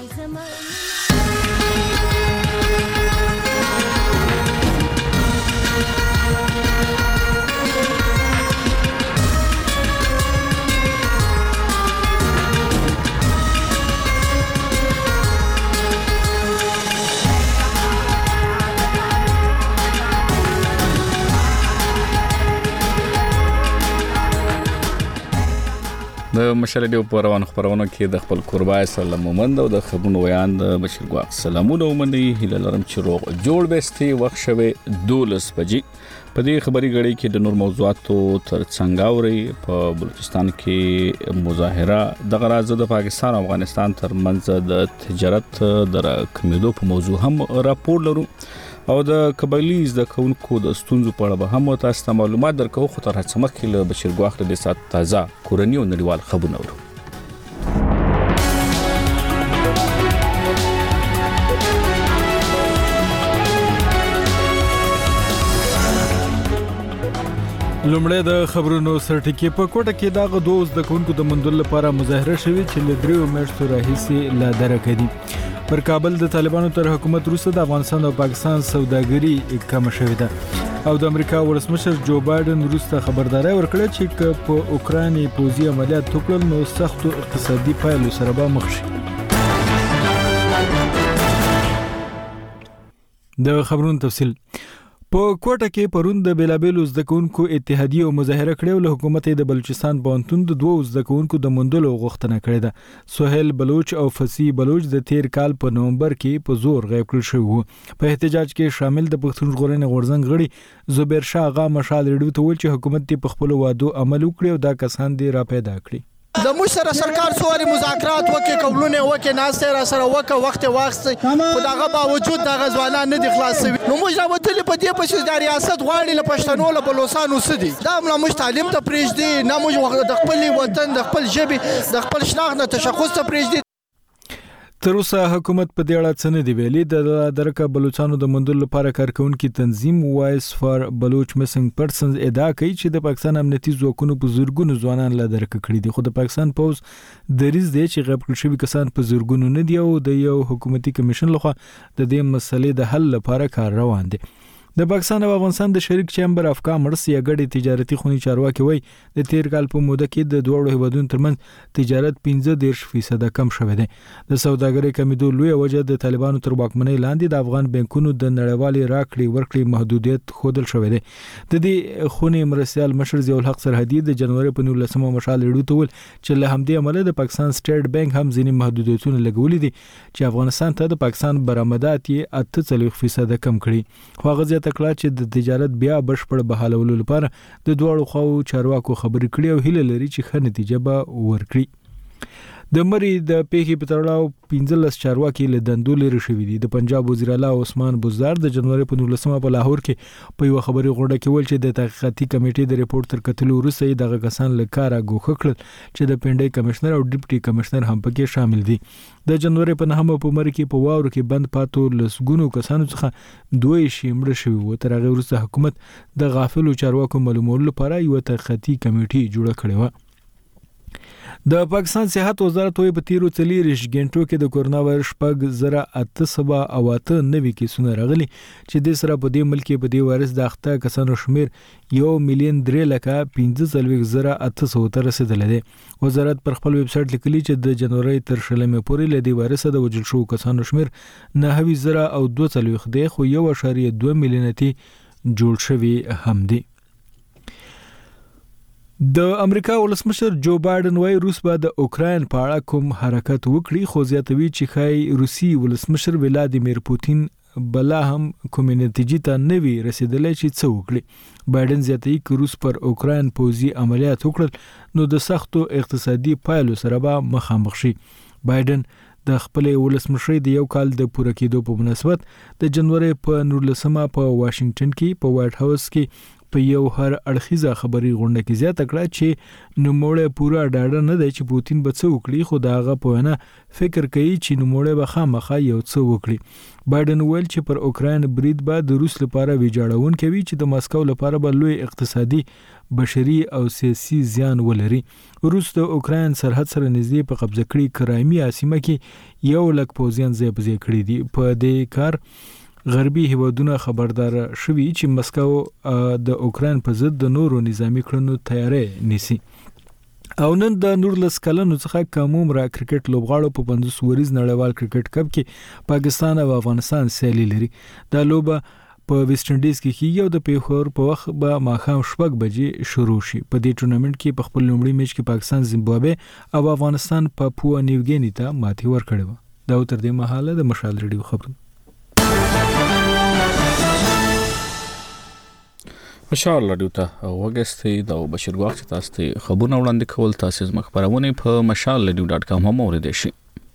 د مشر ډیو پروان خبرونه کې د خپل قربای سلام مومند او د خبرونو ویان د بشیر ګواق سلامونه ومني هله لرم چې روغ جوړ بستي وخت شوه 12 بجې په دې خبري غړي کې د نور موضوعاتو تر څنګه اوري په بلوچستان کې مظاهره د غراض د پاکستان او افغانستان ترمنځ د تجارت د کمیدو په موضوع هم راپور لرو او د قبایلیز د کونکو د ستونزو په اړه هم تاسو ته معلومات درکو خو تر هڅه مخکې له بشیر ګواخ د سات تازه کورنی او نړیوال خبرونه ورو لومړی د خبرونو سرټکی په کوټه کې دغه دوز د کونکو د مندل لپاره مظاهره شوې چې له 3 میاشتو راهیسې لا درکدي پر کابل د طالبانو تر حکومت وروسته د افغانستان او پاکستان سوداګري کم شوې ده او د امریکا ولسمشر جو بایدن وروسته خبرداري ورکړه چې په اوکراني پوځي عملیات وکړل نو سختو اقتصادي پایلو سره به مخ شي. د خبرونو تفصیل په کوټه کې پرون د بیلابیلو زدکونکو اتحادیه او مظاهره کړې له حکومت د بلوچستان پونتون د دوه زدکونکو د مندلو غوښتنه کړې ده. سہیل بلوچ او فصیح بلوچ د تیر کال په نومبر کې په زور غیب کړل شو. په احتجاج کې شامل د پښتون ژغورنې غورځنګ غړي زبیر شاه غا مشال ریډیو ته ویل چې حکومت په خپل وعدو عمل وکړي او دا کسان دي را پیدا کړي. د مشر سرکار سواري مذاکرات وکي قبلونه وکي ناسته را سره وکه وخت خداغه باوجود د غزوانان نه دي خلاصوي نو موږ راوتل په دې پښې د ریاست غواړي له پښتنو له بلوچستانو سدي دا موږ تعلیم ته پریږدي نه موږ د خپل وطن د خپل ژبه د خپل شناخت تشخص ته پریږدي. تر اوسه حکومت په دې اړه څه نه دی ویلي. د درکه بلوچستانو د مندل لپاره کارکونکو تنظیم وایس فار بلوچ میسنګ پرسنز ادعا کوي چې د پاکستان امنیتي ځواکونو په زورګونو ځوانان لا درکه کړي دي خو د پاکستان پوز دریز دی چې غیب کړل شوی کسان په زورګونو نه دی او د یو حکومتي کمیشن لخوا د دې مسلې د حل لپاره کار روان دی. د پاکستان او افغانستان د شریک چیمبر اف کامرس یا ګډي تجارتي خونی چارواکي وای د تیر کال په موده کې د دوه هیوادونو ترمنځ تجارت 15% کم شوه دی. د سوداګرۍ کمیدو لوی وجه د طالبانو تر واکمنۍ لاندې د افغان بانکونو د نړیوالي راکړې ورکړې محدودیت خودل شوه دی. د دې خونی مرسیال مشر ضیاء الحق سرحدي د جنوري په 19 مشال ریډیو ته ول چې له همدې عمله د پاکستان سټیټ بانک هم ځینې محدودیتونه لګولې دي چې افغانستان ته د پاکستان برآمدات یې 48% کم کړي. خو تکړه چې د تجارت بیا بشپړ بحالولو لپاره د دوه خواو چارواکو خبرې کړې او هیله لري چې ښه نتیجه به ورکړي. د مری د پیخي په تړاو 15 چارواکي له دندو لري شوې دي. د پنجاب وزیر اعلی عثمان بزدار د جنوري په 19 په لاهور کې په یو خبري غونډه کې ویل چې د تحقیقاتي کمیټې د ریپورت تر کتلو وروسته دغه کسان له کاره ګوښه کړل چې د پنډي کمشنر او ډیپټي کمشنر هم پکې شامل دي. د جنوري په 9 په مری کې په واورو کې بند پاتو لسګونو کسانو څخه دوی شیمړ شوی و. تر هغه وروسته حکومت د غافلو چارواکو معلومولو لپاره یو تحقیقاتي کمیټه جوړه کړې و. د پاکستان صحت وزارت وایي په تیرو 4 غنټو کې د کورونا وایرس 8,898 نوي کیسونه راغلي چې د سره په دې ملک په دې وایرس د اخته کسانو شمیر 1,3,15,800 ته رسیدلی دی. وزارت پر خپل ویب سټ لیکلي چې د جنوري تر 16 پورې له دې وایرس د وجل شو کسانو شمیر 9,042 دی خو 1.2 میلیون ته جوړ شوی هم دی. د امریکا ولسمشر جو بایدن وايي روس به د اوکراین په اړه کوم حرکت وکړي خو زیاتوي چې خای روسي ولسمشر ولادیمیر پوتین بلا هم کوم نتیجې ته نوي رسیدلی چې څه وکړي. بایدن زیاتوي چې روس پر اوکراین پوځي عملیات وکړل نو د سختو اقتصادي پایلو سره به مخامخ شي. بایدن د خپل ولسمشر د یو کال د پوره کېدو په مناسبت د جنوري په 19 په واشنگټن کې په وایټ هاوس کې په یو هر اړخیزه خبري غونډه کې زیاته کړه چې نوموړی پوره ډاډه نه دی چې پوتین به څه وکړي، خو د هغه په وینا فکر کوي چې نوموړی به خامخا یو څه وکړي. بایدن ویل چې پر اوکراین برید به د روس لپاره ویجاړونکی وي چې د مسکو لپاره به لوی اقتصادي، بشري او سیاسي زیان ولري. روس د اوکراین سرحد سره نږدې په قبضه کړي کرایمیا سیمه کې 100,000 پوځیان ځای په ځای کړي دي. په دې کار غربي هیوادونه خبردار شوي چې مسکو د اوکراین په ضد د نورو نظامی کړنو تیاری نیسي. او نن د 19 کلنو څخه کموم را کرکټ لوبغاړو په 50 ورځ نړیوال کرکټ کپ کې پاکستان او افغانستان سیالي لري. دا لوبه په ویسټ انډیز کې کیږي او د پیښور په وخت به ماښام 6 بجې شروع شي. په دې ټورنمنت کې په خپل لومړي میچ کې پاکستان زیمبابوې او افغانستان پاپوا نیوګینی ته ماتې ورکړې و. دا تر دې مهاله د مشال ریډیو خبرونه. مشال ریډیو ته وګورئ دا بشیر ګواخ چې تاسو ته خبرونه وړاندې کول تاسو زما خبرونه په mashalradio.com هم اوریدئ شئ.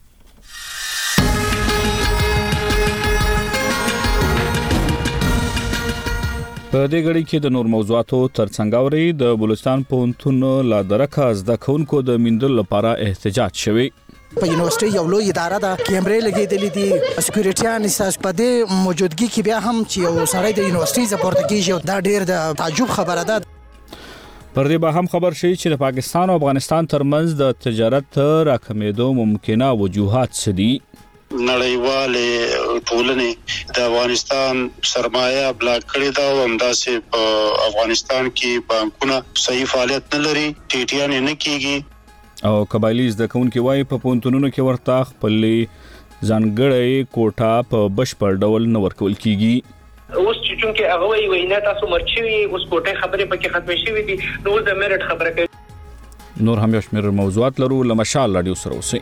په دې غړي کې د نور موضوعاتو ترڅنګ اوري د بلوچستان پوهنتون لا درکه زده کوونکو د میندل لپاره احتجاج شوی. په یونیورسيټي یو لوی اداره ده، کیمرې لګېدلې دي، سکیورټیان اساس په دې موجودګي کې بیا هم چې یو سړی د یونیورسيټي زپورت کیږي دا ډېر د تعجب خبره ده. پر دې به هم خبر شي چې د پاکستان او افغانستان ترمنځ د تجارت راکمېدو ممکنه وجوهات څه دي. نړیوالې ټولنې د افغانستان سرمایه بلاک کړې ده او همداسې په افغانستان کې بانکونه صحیح فعالیت نه لري، ټیټیان نه کیږي. او قبایلی زده کوونکي وایي په پوهنتونونو کې ورته خپلې ځانګړې کوټه په بشپړ ډول نه ورکول کیږي. اوس چې چونکې هغه وایي نه تاسو مرچوي اوس کوټه خبرې پکې ختم شوې دي، نو د میرټ خبره کوي. نور هم یو شمېر موضوعات لرو له مشال راډیو سره اوسئ.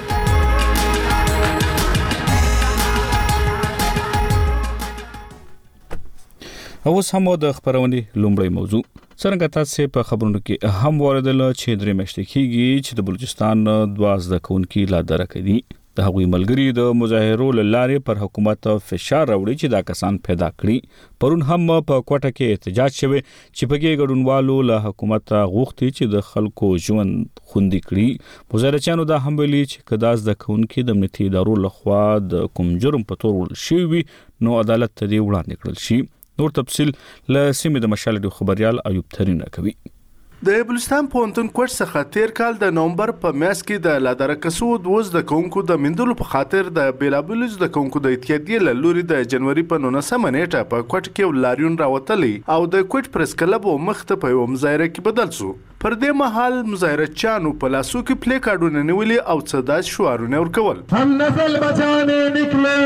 اوس هم د خبرونې لومړی موضوع څنګه تاسو په خبرونو کې هم واردل چې درې میاشتې کېږي چې د بلوچستان 2 زده کوونکي لا درکې دي. د هغوی ملګري د مظاهرو لارې پر حکومت فشار راوړي چې دا کسان پیدا کړي. پرون هم په کوټه کې احتجاج شوی چې په کې ګډونوالو له حکومت غوښتي چې د خلکو ژوند خوندي کړي. مظاهرچیانو دا هم ویلي چې کدا زده کوونکي د امنیتي ادارو لخوا د کوم جرم په تور ول شي نو عدالت ته دی وړاندې کړل شي. نور تفصيل له سیمې د مشال ریډیو خبريال ایوب ترين راکوي. د بلوچستان پوهنتون کوټ څخه تیر کال د نومبر په میاشت کې د لادرکسو 2 زده کوونکو د مندلو په خاطر د بیلابل زده کوونکو د اتحادیې له لوري د جنوري په 19 نیټه په کوټ کې لاریون راوتلی او د کوټ پریس کلب مخته په یو مظاهره کې بدل شو. پر دې مهال مظاهرچیانو په لاسو کې پلی کارډونه نیولي او څه شعارونه ورکول. هم نسل بچانے نکلے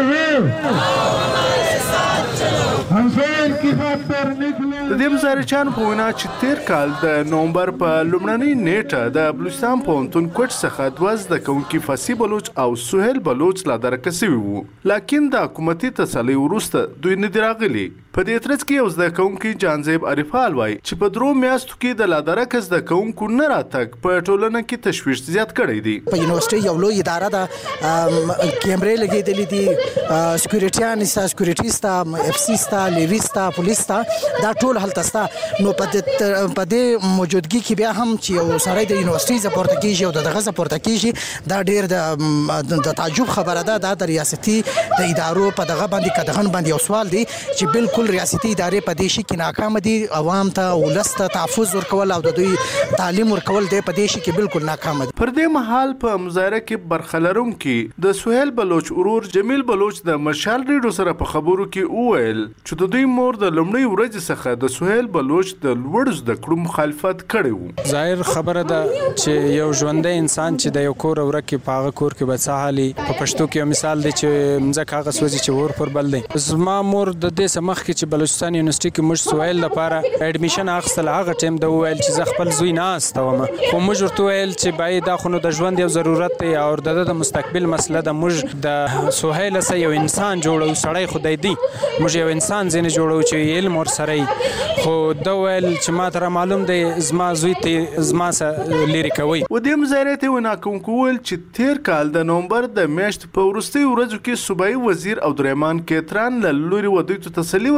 هم فعل کی خاطر نکلے. د دې مظاهرچیانو په وینا چې تیر کال د نومبر په لومړنۍ نیټه د بلوچستان پوهنتون کوټ څخه 2 زده کوونکي فصیح بلوچ او سهیل بلوچ لا درکه شوي وو، لکن د حکومتي تسلۍ وروسته دوی نه دي راغلي. په دې ترڅ کې یو زده کوونکی جانزیب عارفال وایي چې په 3 میاشتو کې د لا درکه زده کوونکو نه راتګ په ټولنه کې تشویش زیات کړی دی. په یونیورسيټي یو لوی اداره ده، کیمرې لګېدلې دي، سکیورټیان سکیورټیستا افسیستا لیویستا پولیستا دا ټول هلته ستا. نو په دې موجودګي کې بیا هم چې یو سړی د یونیورسيټي زپورت کیږي او دغه زپورت کیږي دا ډېر د تعجب خبره ده. دا د ریاستي د ادارو په دغه باندې کدهن باندې یو سوال دی چې بالکل ریاستي ادارې په دې شي کې ناکام دي. عوام ته ولسته تحفظ ورکول او د دوی تعلیم ورکول دی په دې شي کې بالکل ناکام دي. پر دې مهال په مظاهره کې برخلرونکي د سهیل بلوچ ورور جمیل بلوچ د مشال ریډیو سره په خبرو کې وویل چې د دوی مور د لومړۍ ورځې څخه د سهیل بلوچ د لوړ زده کړو مخالفت کړی وو. ظاهر خبره ده چې یو ژوندی انسان چې د یو کور ورکه په هغه کور کې به حالي په پښتو کې مثال دی چې مزه کاغه سوځي چې ور پر بل دی. زما مور د دې سمخ کې چې بلوچستان یونیورسيټي کې موږ سهیل لپاره اډمیشن اخیستل هغه ټیم د ویل چې زه خپل زوی نه استوم، خو موږ ورته ویل چې باید دا خو د ژوند یو ضرورت دی او د مستقبل مسله د موږ د سهیل سره یو انسان جوړو سړی خدای دی موږ یو انسان زینه جوړو چې علم ور سره خو دا ویل چې ما ته معلوم دی زما زوی ته زما سره لری کوي. و دې مظاهره ته ونا کوم کول چې تیر کال د نومبر د میاشت په ورستي ورځو کې صوبایي وزیر عبدالرحمن کیتران له لوري ودی ته تسلی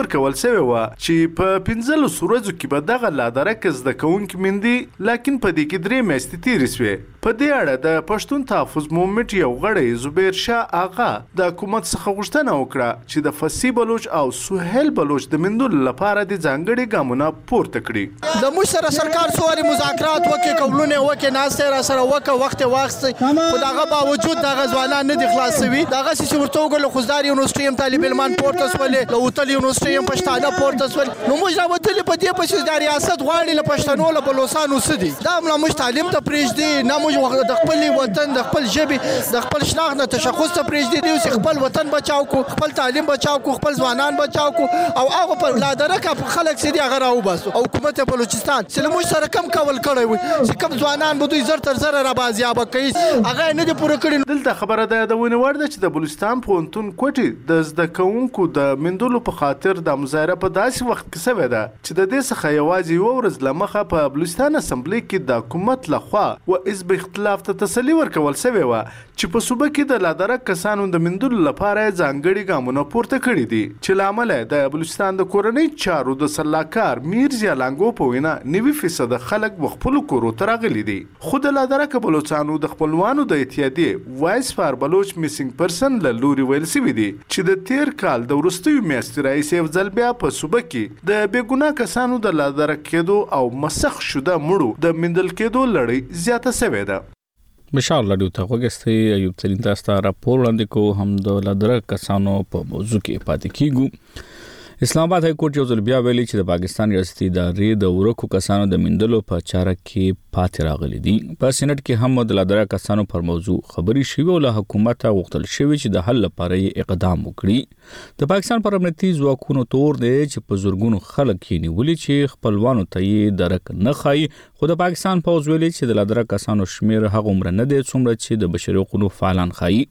ورکول شوی و چې په 15 ورځو کې به دغه لادرک زده کوونکي میندې لکن په دې کې 3 میاشتې تیرې شوې. په دې اړه د پښتون تحفظ مومنټ یو غړی زبیر شاه آغا د حکومت څخه غوښتنه وکړه چې د فصیح بلوچ او سهیل بلوچ د میندلو لپاره د ځانګړي ګامونه پورته کړي. د موږ سره سرکار سواري مذاکرات وکړي، قبولونه وکړي، ناسته را سره وکړه، وخت واخیستی، خو دغه باوجود دغه ځوانان نه دي خلاص شوي. دغه چې ورته وګورو خوزدار یونیورسټي هم طالب علمان پورته شولې، له وتل یونیورسټي هم پښتانه پورته شول. نو موږ راوتلي په دې پسې د ریاست غواړي له پښتنو له بلوچستانو څه دي. دا موږ تعلیم ته پرېږدي، نه موږ د خپل وطن د خپل ژبې د خپل شناخت نه تشخص ته پرېږدي، چې خپل وطن بچاو کو، خپل تعلیم بچاو کو، خپل ځوانان بچاو کو، او هغه په لادرکه خلک چې دي هغه راوباسو. او حکومت بلوچستان چې موږ سره کم کول کړی وي چې کم ځوانان به دوی زر تر زر را بازیابه کوي، هغه نه دي پوره کړي. دلته خبره ده د ونې وړ ده چې د بلوچستان پوهنتون کوټې د زده کوونکو د میندلو په خاطر د مظاهره په داسې وخت کې شوې ده چې د دې څخه یوازې یوه ورځ له مخه په بلوچستان اسمبلی کې د حکومت لخوا و حزب اختلاف ته تسلي ورکول شوې وه چې په صوبه کې د لادرک کسانو د میندلو لپاره ځانګړي ګامونه پورته کړي دي، چې له امله د بلوچستان د کورنۍ چارو د سلاکار میر ضیا لانګو په وینا 90% خلک خپلو کورو ته راغلي دي. خو د لادرک بلوچستانو د خپلوانو د اتحادیې وایس فار بلوچ میسنګ پرسن له لوري ویل شوي دي چې د تیر کال د وروستیو میاشتې راهیسې یو ځل بیا په صوبه کې د بې ګناه کسانو د لادرک کېدو او مسخ شده مړو د میندل کېدو لړۍ زیاته شوې ده. بشار لډو ته وګستي ایوب ترین تاسو ته راپور وړاندې کو هم د لادرک کسانو په موضوع کې پاتې کیږو. اسلام آباد های کورټ یو ځل بیا ویلي چې د پاکستان ریاستي ادارې د ورکو کسانو د میندلو په چاره کې پاتې راغلي دي. په سېنات کې هم د لادرک کسانو پر موضوع خبري شوې او له حکومت غوښتل شوی چې د حل لپاره اقدام وکړي. د پاکستان پر امنیتي ځواکونو تور دی چې په زورګونو خلک یې نیولي چې خپلوانو ته یې درک نه خایي، خو د پاکستان پوځ ویلي چې د لادرک کسانو شمیر هغه عمر نه دی څومره چې د بشري حقوقو فعالان خایي.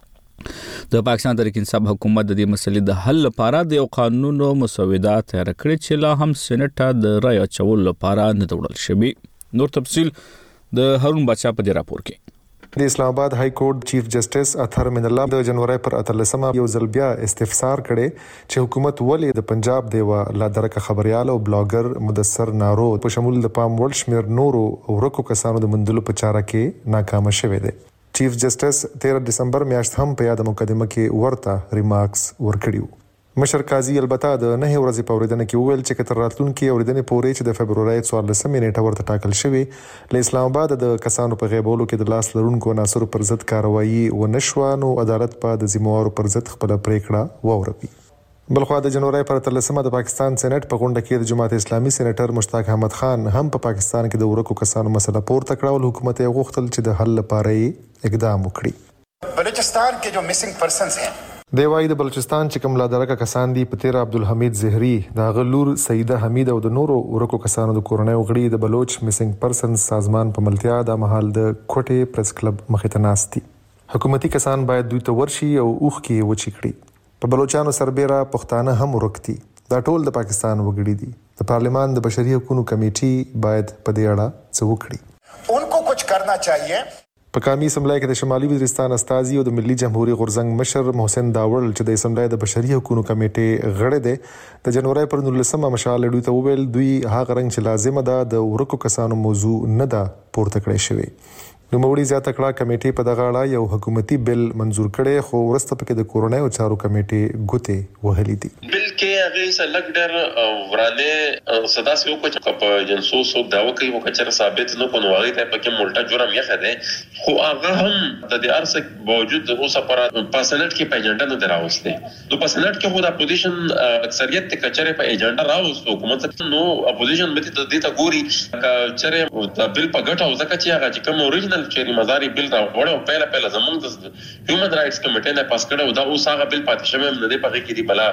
د پاکستان تحریک انصاف حکومت د دې مسلې د حل لپاره د یو قانونو مسوده تیار کړې چې لا هم سېنات ته د رای اچولو لپاره نه وړل شوی. نور تفصیل د هارون بچا په دې راپور کې. د اسلام آباد های کورټ چیف جسټس اطهر من الله د جنوري پر 13 یو ځل بیا استفسار کړي چې حکومت ولې د پنجاب دی و لادرک خبريال او بلاګر مدثر نارو په شمول د پام ول شمیر نورو ورکو کسانو د مندلو په چاره کې ناکام شوه دی. چیف جسټس 13 دسمبر میاشت هم په یاد مقدمه کې ورته ریمارکس ورکړیو. مشر قاضي البته د 9 ورځې په اوریدنه کې وویل چې کتر راتلونکي اوریدنې پورې چې د فبرवरी 14 نیټه ورته ټاکل شوی له اسلام آباد د کسانو په غیبولو کې د لاس لرونکو عناصرو پر ضد کاروایی و نشوانو عدالت په د ذمہوارو پر ضد خپل پریکړه ووروي. بلخوا د جنوري پر 13 د پاکستان سېنات په غونډه کې د جماعت اسلامي سېنیټر مشتاق احمد خان هم په پاکستان کې د ورکو کسانو مسله پورته کړه او حکومت یې غوښتل چې د حل لپاره اقدام وکړي. بلوچستان کې جو مسنگ پرسنز ہیں دی وايي د بلوچستان چې کوم لادرک کسان دي په 13 عبدالحمید زهري د غلور سیده حمید او د نورو ورکو کسانو د کورنۍ غړي د بلوچ مسنگ پرسنز سازمان په ملتیا د محل د کوټې پریس کلب مخې ته ناستي. حکومتي کسان باید دوی ته ورشي او اوخ کې وچی کړي. په بلوچستان سربېره پښتانه هم ورکتي. دا ټول د پاکستان وګړي دي. د پارلیمان د بشري حقوقو کمیټي باید په دې اړه څه وکړي. انکو کچھ کرنا چاہیے. په قومي اسمبلی کې د شمالي وزیرستان استازي او د ملي جمهوریت غورزنګ مشر محسن داوړ چې د اسمبلی د بشري حقوقو کمیټې غړی دی د جنوري پر 19 مشال لډوي ته وویل دوی هغه رنګ چې لازمه ده د ورکو کسانو موضوع نه ده پورته کړی شوی. نوموړي زیاته کړه کمیټې په دغه اړه یو حکومتي بل منزور کړي خو ورسته پکې د کورونای او چارو کمیټې ګوتې وهلې دي. بل کې هغه سلګ ډېر ورانه صدا سيو کو په جنسوس دا وکي مو کچر ثابت نو په نوغي ته پکې مولټا جرم یې خده خو هغه هم د دې ارسک باوجود اوسه پر پاسنټ کې په ایجنډا نه دراوسته نو پاسنټ کې خو د اپوزیشن اکثریت ته کچره په ایجنډا راوستو حکومت نو اپوزیشن مته د دې ته ګوري کچره د بل په ګټه او ځکه چې هغه کوم اوریجنل چيري مزاري بل را وړو پهله زمونږ د هیومن رائټس کمیټې نه پاس کړو دا اوس هغه بل پاتې شوی نه دی پغې کې دی بلا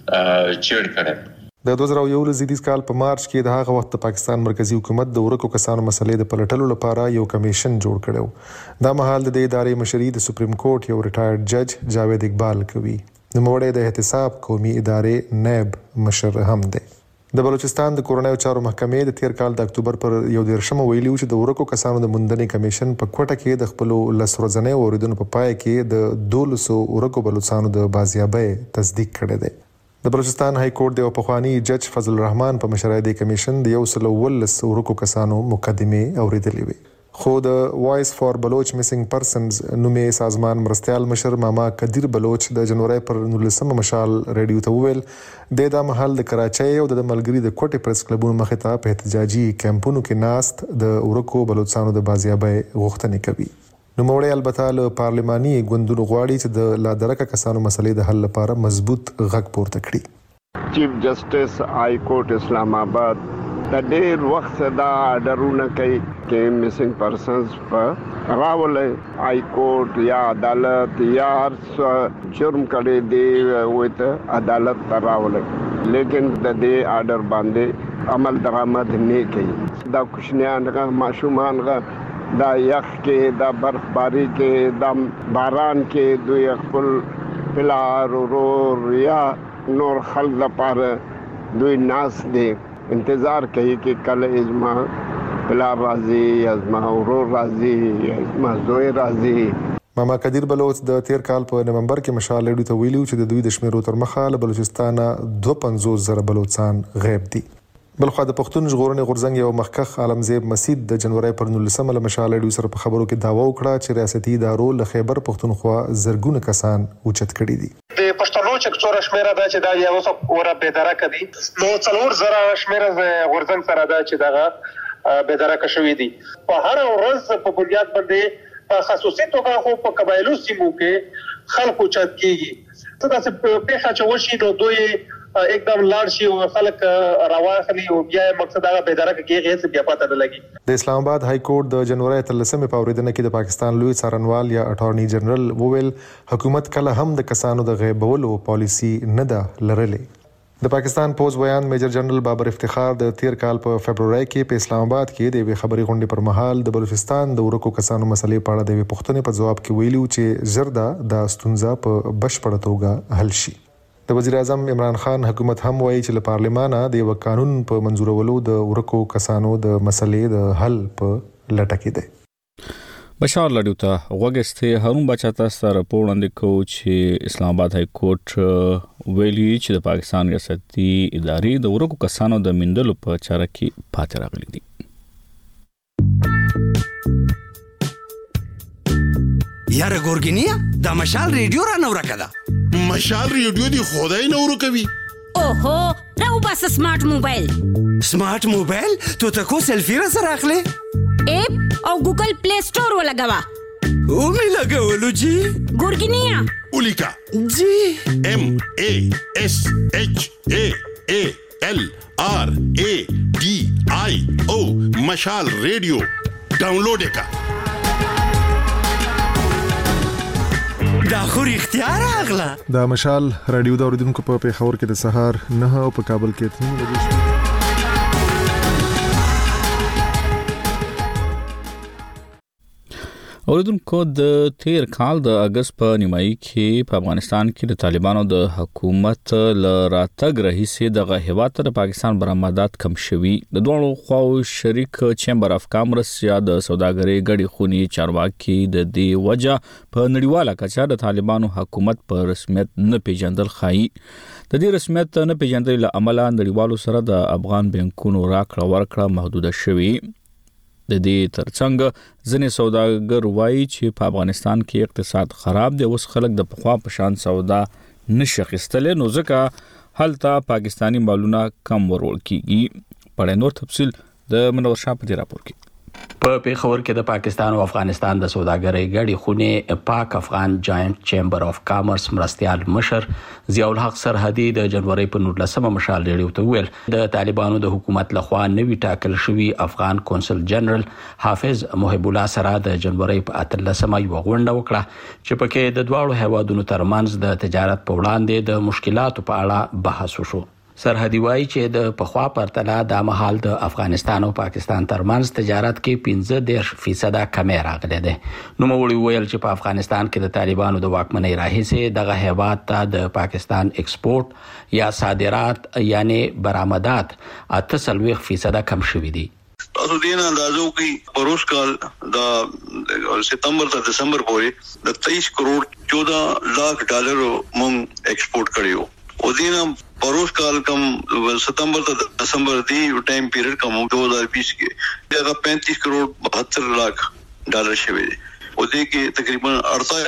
چیړ کړي. د 2011 کال په مارچ کې د هغه وخت پاکستان مرکزی حکومت د ورکو کسانو مسلې د پلټلو لپاره یو کمیشن جوړ کړو. دا مهال د ادارې مشري د سپریم کورټ یو ریټایرډ جج جاوید اقبال کوي. نوموړی د احتساب قومي ادارې نیب مشر هم دی. د بلوچستان د کورونای چارو محکمې د تیر کال د اکتوبر پر 11 ویلي چې د ورکو کسانو د موندنې کمیشن په کوټه کې د خپل لسورځنې اوریدونکو په پای کې د 200 ورکو بلوچستانو د بازیابۍ تصدیق کړی دی. د بلوچستان های کورټ د پخوانی جج فضل الرحمن په مشرۍ د کمیشن د 119 ورکو کسانو مقدمه اوریدلې وي. خو د وایس فار بلوچ میسنګ پرسنز نومي سازمان مرستيال مشر ماما قدیر بلوچ د جنوري پر 19 مشال ریډیو ته ویل د محل د کراچۍ او د ملګری د کوټي پریس کلبونو مخې ته په احتجاجي کیمپونو کې ناست د ورکو بلوچستانو د بازیابۍ غوښتنې کوي. نو موړی البته له پارلماني ګوندونو غواړي چې د لا درکه کسانو مسلې د حل لپاره مضبوط غږ پورته کړي. چیف جسټس های کورټ اسلام آباد د ډېر وخت دا ډرونه کوي چې میسنګ پرسنز په راولې های کورټ یا عدالت یا جرم کړي دی وته عدالت ته راولې لیکن د دې آرډر باندې عمل درآمد نه کوي. دا کوشنیان غا ماشومان غا دا یخ کې دا برفباری کې دا باران کې دوی خپل پلار ورور یا نور خلک لپاره دوی ناس دی انتظار کوي چې کله ازما پلار راځي ازما ورور راځي ازما زوی راځي. ماما قدیر بلوچ د تیر کال په نومبر کې مشال ریډیو ته ویلو چې د دوی د شمیرو تر مخه له بلوچستانه 52,000 بلوچستان غیب دي. بلخو د پښتون ژغورنې غورځنګ یو مخکخ عالمزیب مسید د جنوري پر 19 له مشال ریډیو سره په خبرو کې داوا وکړه چې ریاستي ادارو له خیبر پښتونخوا زرګونه کسان اوچت کړي دي. د پښتنو چې څوره شمیره ده چې دا یو څه اوره بهدارکه دي نو څلور زره شمیره غورځنګ سره ده چې دا بهدارکه شوې دي. په هر ورځ په بنیاد باندې په خصوصي توګه خو په قبایلو سیمو کې خلکو چت کیږي. څه داسې پیښه چې وشي نو دوی एकदम لاړ شي او خلک راوخلي او بیا مقصد هغه بهدارکه کېږي چې بیا پاتې نه لګي. د اسلام آباد های کورټ د جنوري 13 په اوریدنه کې د پاکستان لوی څارنوال یا اټارنی جنرال وویل حکومت کله هم د کسانو د غیبولو پالیسی نه ده لرلې. د پاکستان پوز بیان میجر جنرال بابر افتخار د تیر کال په فبرवरी کې په اسلام آباد کې د خبري غونډې پر مهال د بلوچستان د ورکو کسانو مسلې په اړه د پوښتنې په جواب کې ویلو چې زردا د ستونزه په بشپړه توګه حل شي. د وزیر اعظم عمران خان حکومت هم وایي چې له پارلمانه د یو قانون په منزورولو د ورکو کسانو د مسلې د حل په لټه کې دی. بشار لډیو ته وګسته هارون بچا تاسو راپور وړاندې کوي چې اسلام آباد های کورټ ویلي چې د پاکستان ریاستي ادارې د ورکو کسانو د مندلو په چاره کې پاتې راغلي دي. یاره ګورګینیا دا مشال ریډیو را نو راکده. مشال ریډیو دی خدای نورو کوي. اوهو راو بس سمارټ موبایل. سمارټ موبایل تو تکو سیلفی را سره اخلي اپ او ګوګل پلی سٹور ولګوا او می لګولو جی ګورګینیا اولیکا جی MASHALRADIO مشال ریډیو ډاونلوډ کا. دا خو اختیار اغلا دا مشال رادیو د اوریدونکو په پیښور کې د سهار 9 او په کابل کې 3 بجې. اوریدونکو د تیر کال د اگست په نیمایي کې په افغانستان کې د طالبانو د حکومت ل راتګ رئیسې د هیواد د پاکستان برآمدات کم شوي. د دوه خواو شریک چیمبر اف کامرس یا د سوداګرۍ غړي خونی چارواکي د دې وجه په نړیواله کچه د طالبانو حکومت په رسمیت نه پیژندل خایي. د دې رسمیت نه پیژندل له عمله نړیوالو سره د افغان بانکونو راکړه ورکړه محدوده شوي. د دې ترڅنګ ځینې سوداګر وایي چې په افغانستان کې اقتصاد خراب دی اوس خلک د پخوا په شان سودا نشي اخیستلی نو ځکه هلته پاکستانی مالونه کم ورول کیږي. په نور تفصیل د منور شاه په دې راپور کې. په پیښور کې د پاکستان او افغانستان د سوداګرۍ غړي خونې پاک افغان جاینټ چیمبر اف کامرس مرستيال مشر ضیاء الحق سرحدي د جنوري په 19 مشال ریډیو ته ویل د طالبانو د حکومت لخوا نوی ټاکل شوی افغان کونسل جنرال حافظ محب الله سره د جنوري په 13 یو غونډه وکړه چې پکې د دواړو هیوادونو ترمنځ د تجارت په وړاندې د مشکلاتو په اړه بحث وشو. سرحدي وایي چې د پخوا پرتله د مهال د افغانستان او پاکستان ترمنځ تجارت کې 15% کمی راغلی دی. نو موږ ویل چې په افغانستان کې د طالبانو د واکمنۍ راهیسې دغه هیواد ته د پاکستان ایکسپورت یا صادرات یعنی برآمدات 38% کم شوي دي. تاسو دین اندازو کې پروش کال د ستمبر ته دسمبر پورې د 23 کروڑ 14 لاکھ ډالر مونږ ایکسپورت کړیو. او دین پروش کال کم ستمبر تا دسمبر دی ټایم پیریډ کم 2020 کې دا 35 کروڑ 72 لاکھ ډالر شوی دی او دې کې تقریبا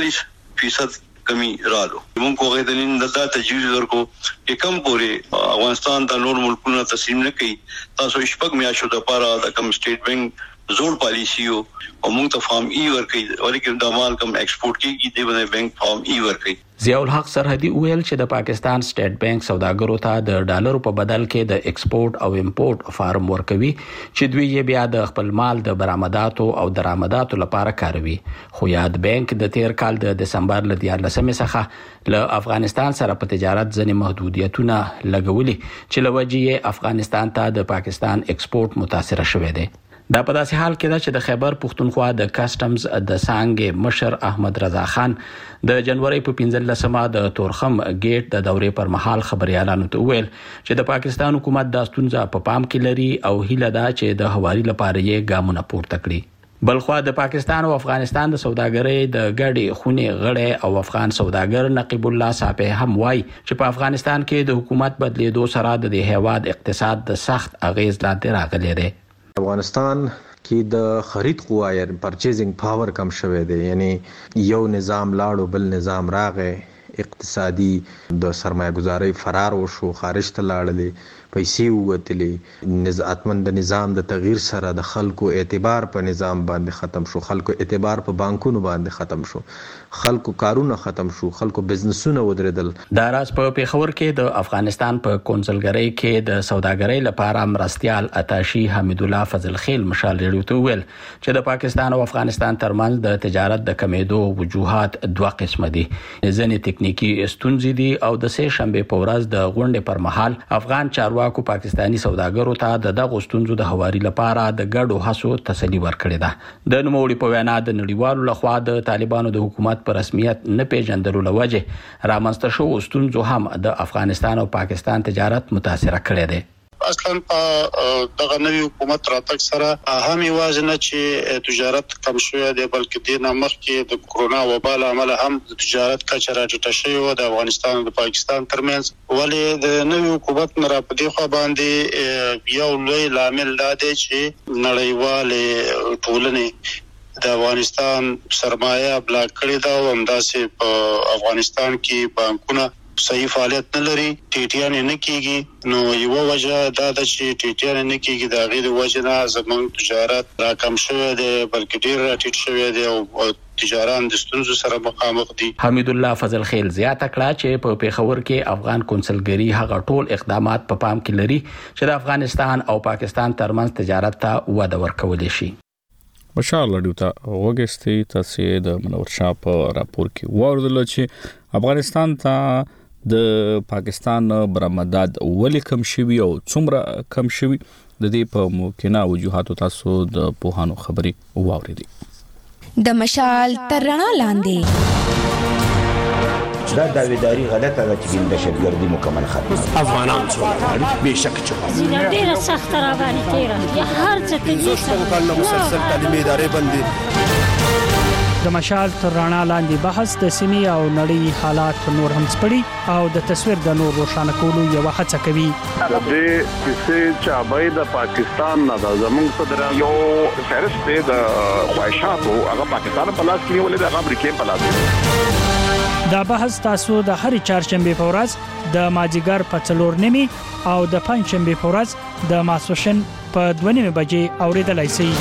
48% کمی رالو موږ کوغه د نن د تجویز ورکو چې کم پورې افغانستان د نور ملکونو تسلیم نه کړي تاسو شپږ میاشتو د پاره د کم سټیټ بانک زور پالیسی او موږ ته فارم ای ورکړي ولیکن د مال کم ایکسپورټ کیږي د باندې بانک فارم ای ورکړي. ضیاء الحق سرحدي ویل چې د پاکستان سټیټ بانک سوداګرو ته د ډالرو په بدل کې د ایکسپورټ او امپورټ فارم ورکوي چې دوی یې بیا د خپل مال د برآمداتو او درآمداتو لپاره کاروي. خو یاد بانک د تیر کال د دسمبر ل 14 څخه له افغانستان سره په تجارت ځنې محدودیتونه لګولي چې لوجې افغانستان ته د پاکستان ایکسپورټ متاثر شوی دی. دا په داسې حال کې ده چې د خیبر پښتونخوا د کسټمز د څانګې مشر احمد رضا خان د جنوري په 15مه د تورخم گیټ د دورې پر مهال خبريالانو ته ویل چې د پاکستان حکومت د ستونزه په پام کې لري او هیله ده چې د هواري لپاره یې ګامونه پورته کړي. بلخوا د پاکستان او افغانستان د سوداګرۍ د ګډې خونې غړی او افغان سوداګر نقیب الله صاحب هم وایي چې په افغانستان کې د حکومت بدلیدو سره د هیواد اقتصاد د سخت اغیز لاندې راغلی دی. افغانستان کې د خرید قوا یا پرچیزینګ پاور کم شوی دی یعنی یو نظام لاړو بل نظام راغی اقتصادي د سرمایه گذاري فرار وشو خارج ته لاړلې پیسې ووتلې اتمن د نظام د تغییر سره د خلکو اعتبار په نظام باندې ختم شو خلکو اعتبار په بانکونو باندې ختم شو خلکو کارونه ختم شو خلکو بزنسونه ودرېدل. دا راز په پیښور کې د افغانستان په کونسلګرۍ کې د سوداګرۍ لپاره مرستيال اتاشي حمید الله فضل خیل مشال ریډیو ته ویل چې د پاکستان او افغانستان ترمنځ د تجارت د کمیدو وجوهات دوه قسمه دي. ځینې تکنیکی ستونزې دي او د سه شنبه په ورځ د غونډې پر مهال افغان چارواکو پاکستانی سوداګرو ته د دغه ستونزو د هواري لپاره د ګډو هڅو تسلی ورکړې ده. د نوموړي په وینا د نړیوالو لخوا د طالبانو د حکومت په رسمیت نه پیژندلو لوجه رامنځته شو ستونزو هم د افغانستان او پاکستان تجارت متاثر کړی دی. اصلا دغه نوی حکومت راتګ سره هم یوازې نه چې تجارت کم شوی دی بلکې د نامخ کې د کرونا وبا عمل هم د تجارت کچه راټیټه شوی و د افغانستان او د پاکستان ترمنځ ولې د نوی حکومت نه را پدې خو باندې یو لوی لامل دا دی چې نړیوال ټولنې د افغانستان سرمایه بلاک کړې ده او همداسې په افغانستان کې بانکونه صحیح فعالیت نه لري ټیټیان نه کیږي نو یو وجه دا د چې ټیټیان نه کیږي د غیر وجه نه زموږ تجارت راکم شوی دی بلکې ډیر راټیټ شوی دی او تجاران د ستونزو سره مخامخ دي. حمید الله فضل خیل زیاته کړه چې په پیښور کې افغان کونسلګری هغه ټول اقدامات په پام کې لري چې د افغانستان او پاکستان ترمنځ تجارت ته وده ورکول شي. مشال لډیو ته وګستي تاسو د منور شاه په راپور کې وردل چې افغانستان ته د پاکستان برآمدات ولې کم شوي او څومره کم شوي د دې په ممکنه وجوهاتو تاسو د پوهانو خبرې واورېدې. د مشال تر رڼا لاندې دا داویداری غلطه ده چې د دهشتګردي مکمل ختم افغانان څو بهشکه چې ډیره سخت را باندې تیره یا هر څه ته کله مسلسل تعلیمي ادارې بندي د مشال تر رڼا لاندې بحث د سیمې او نړۍ حالات نور هم سپړي او د تصویر د نور روښانه کولو یو هڅه کوي. د دې چې چابای د پاکستان نه د زمونږ صدر یو فهرست د خواهشاتو هغه پاکستان په لاس کې ولې د امریکا په لاس. دا بحث تاسو د هر چهارشنبه په ورځ د ماجیګر په 4:30 او د پنځشنبه په ورځ د ماسوشن په 2:30 بجې اوریدلای شئ.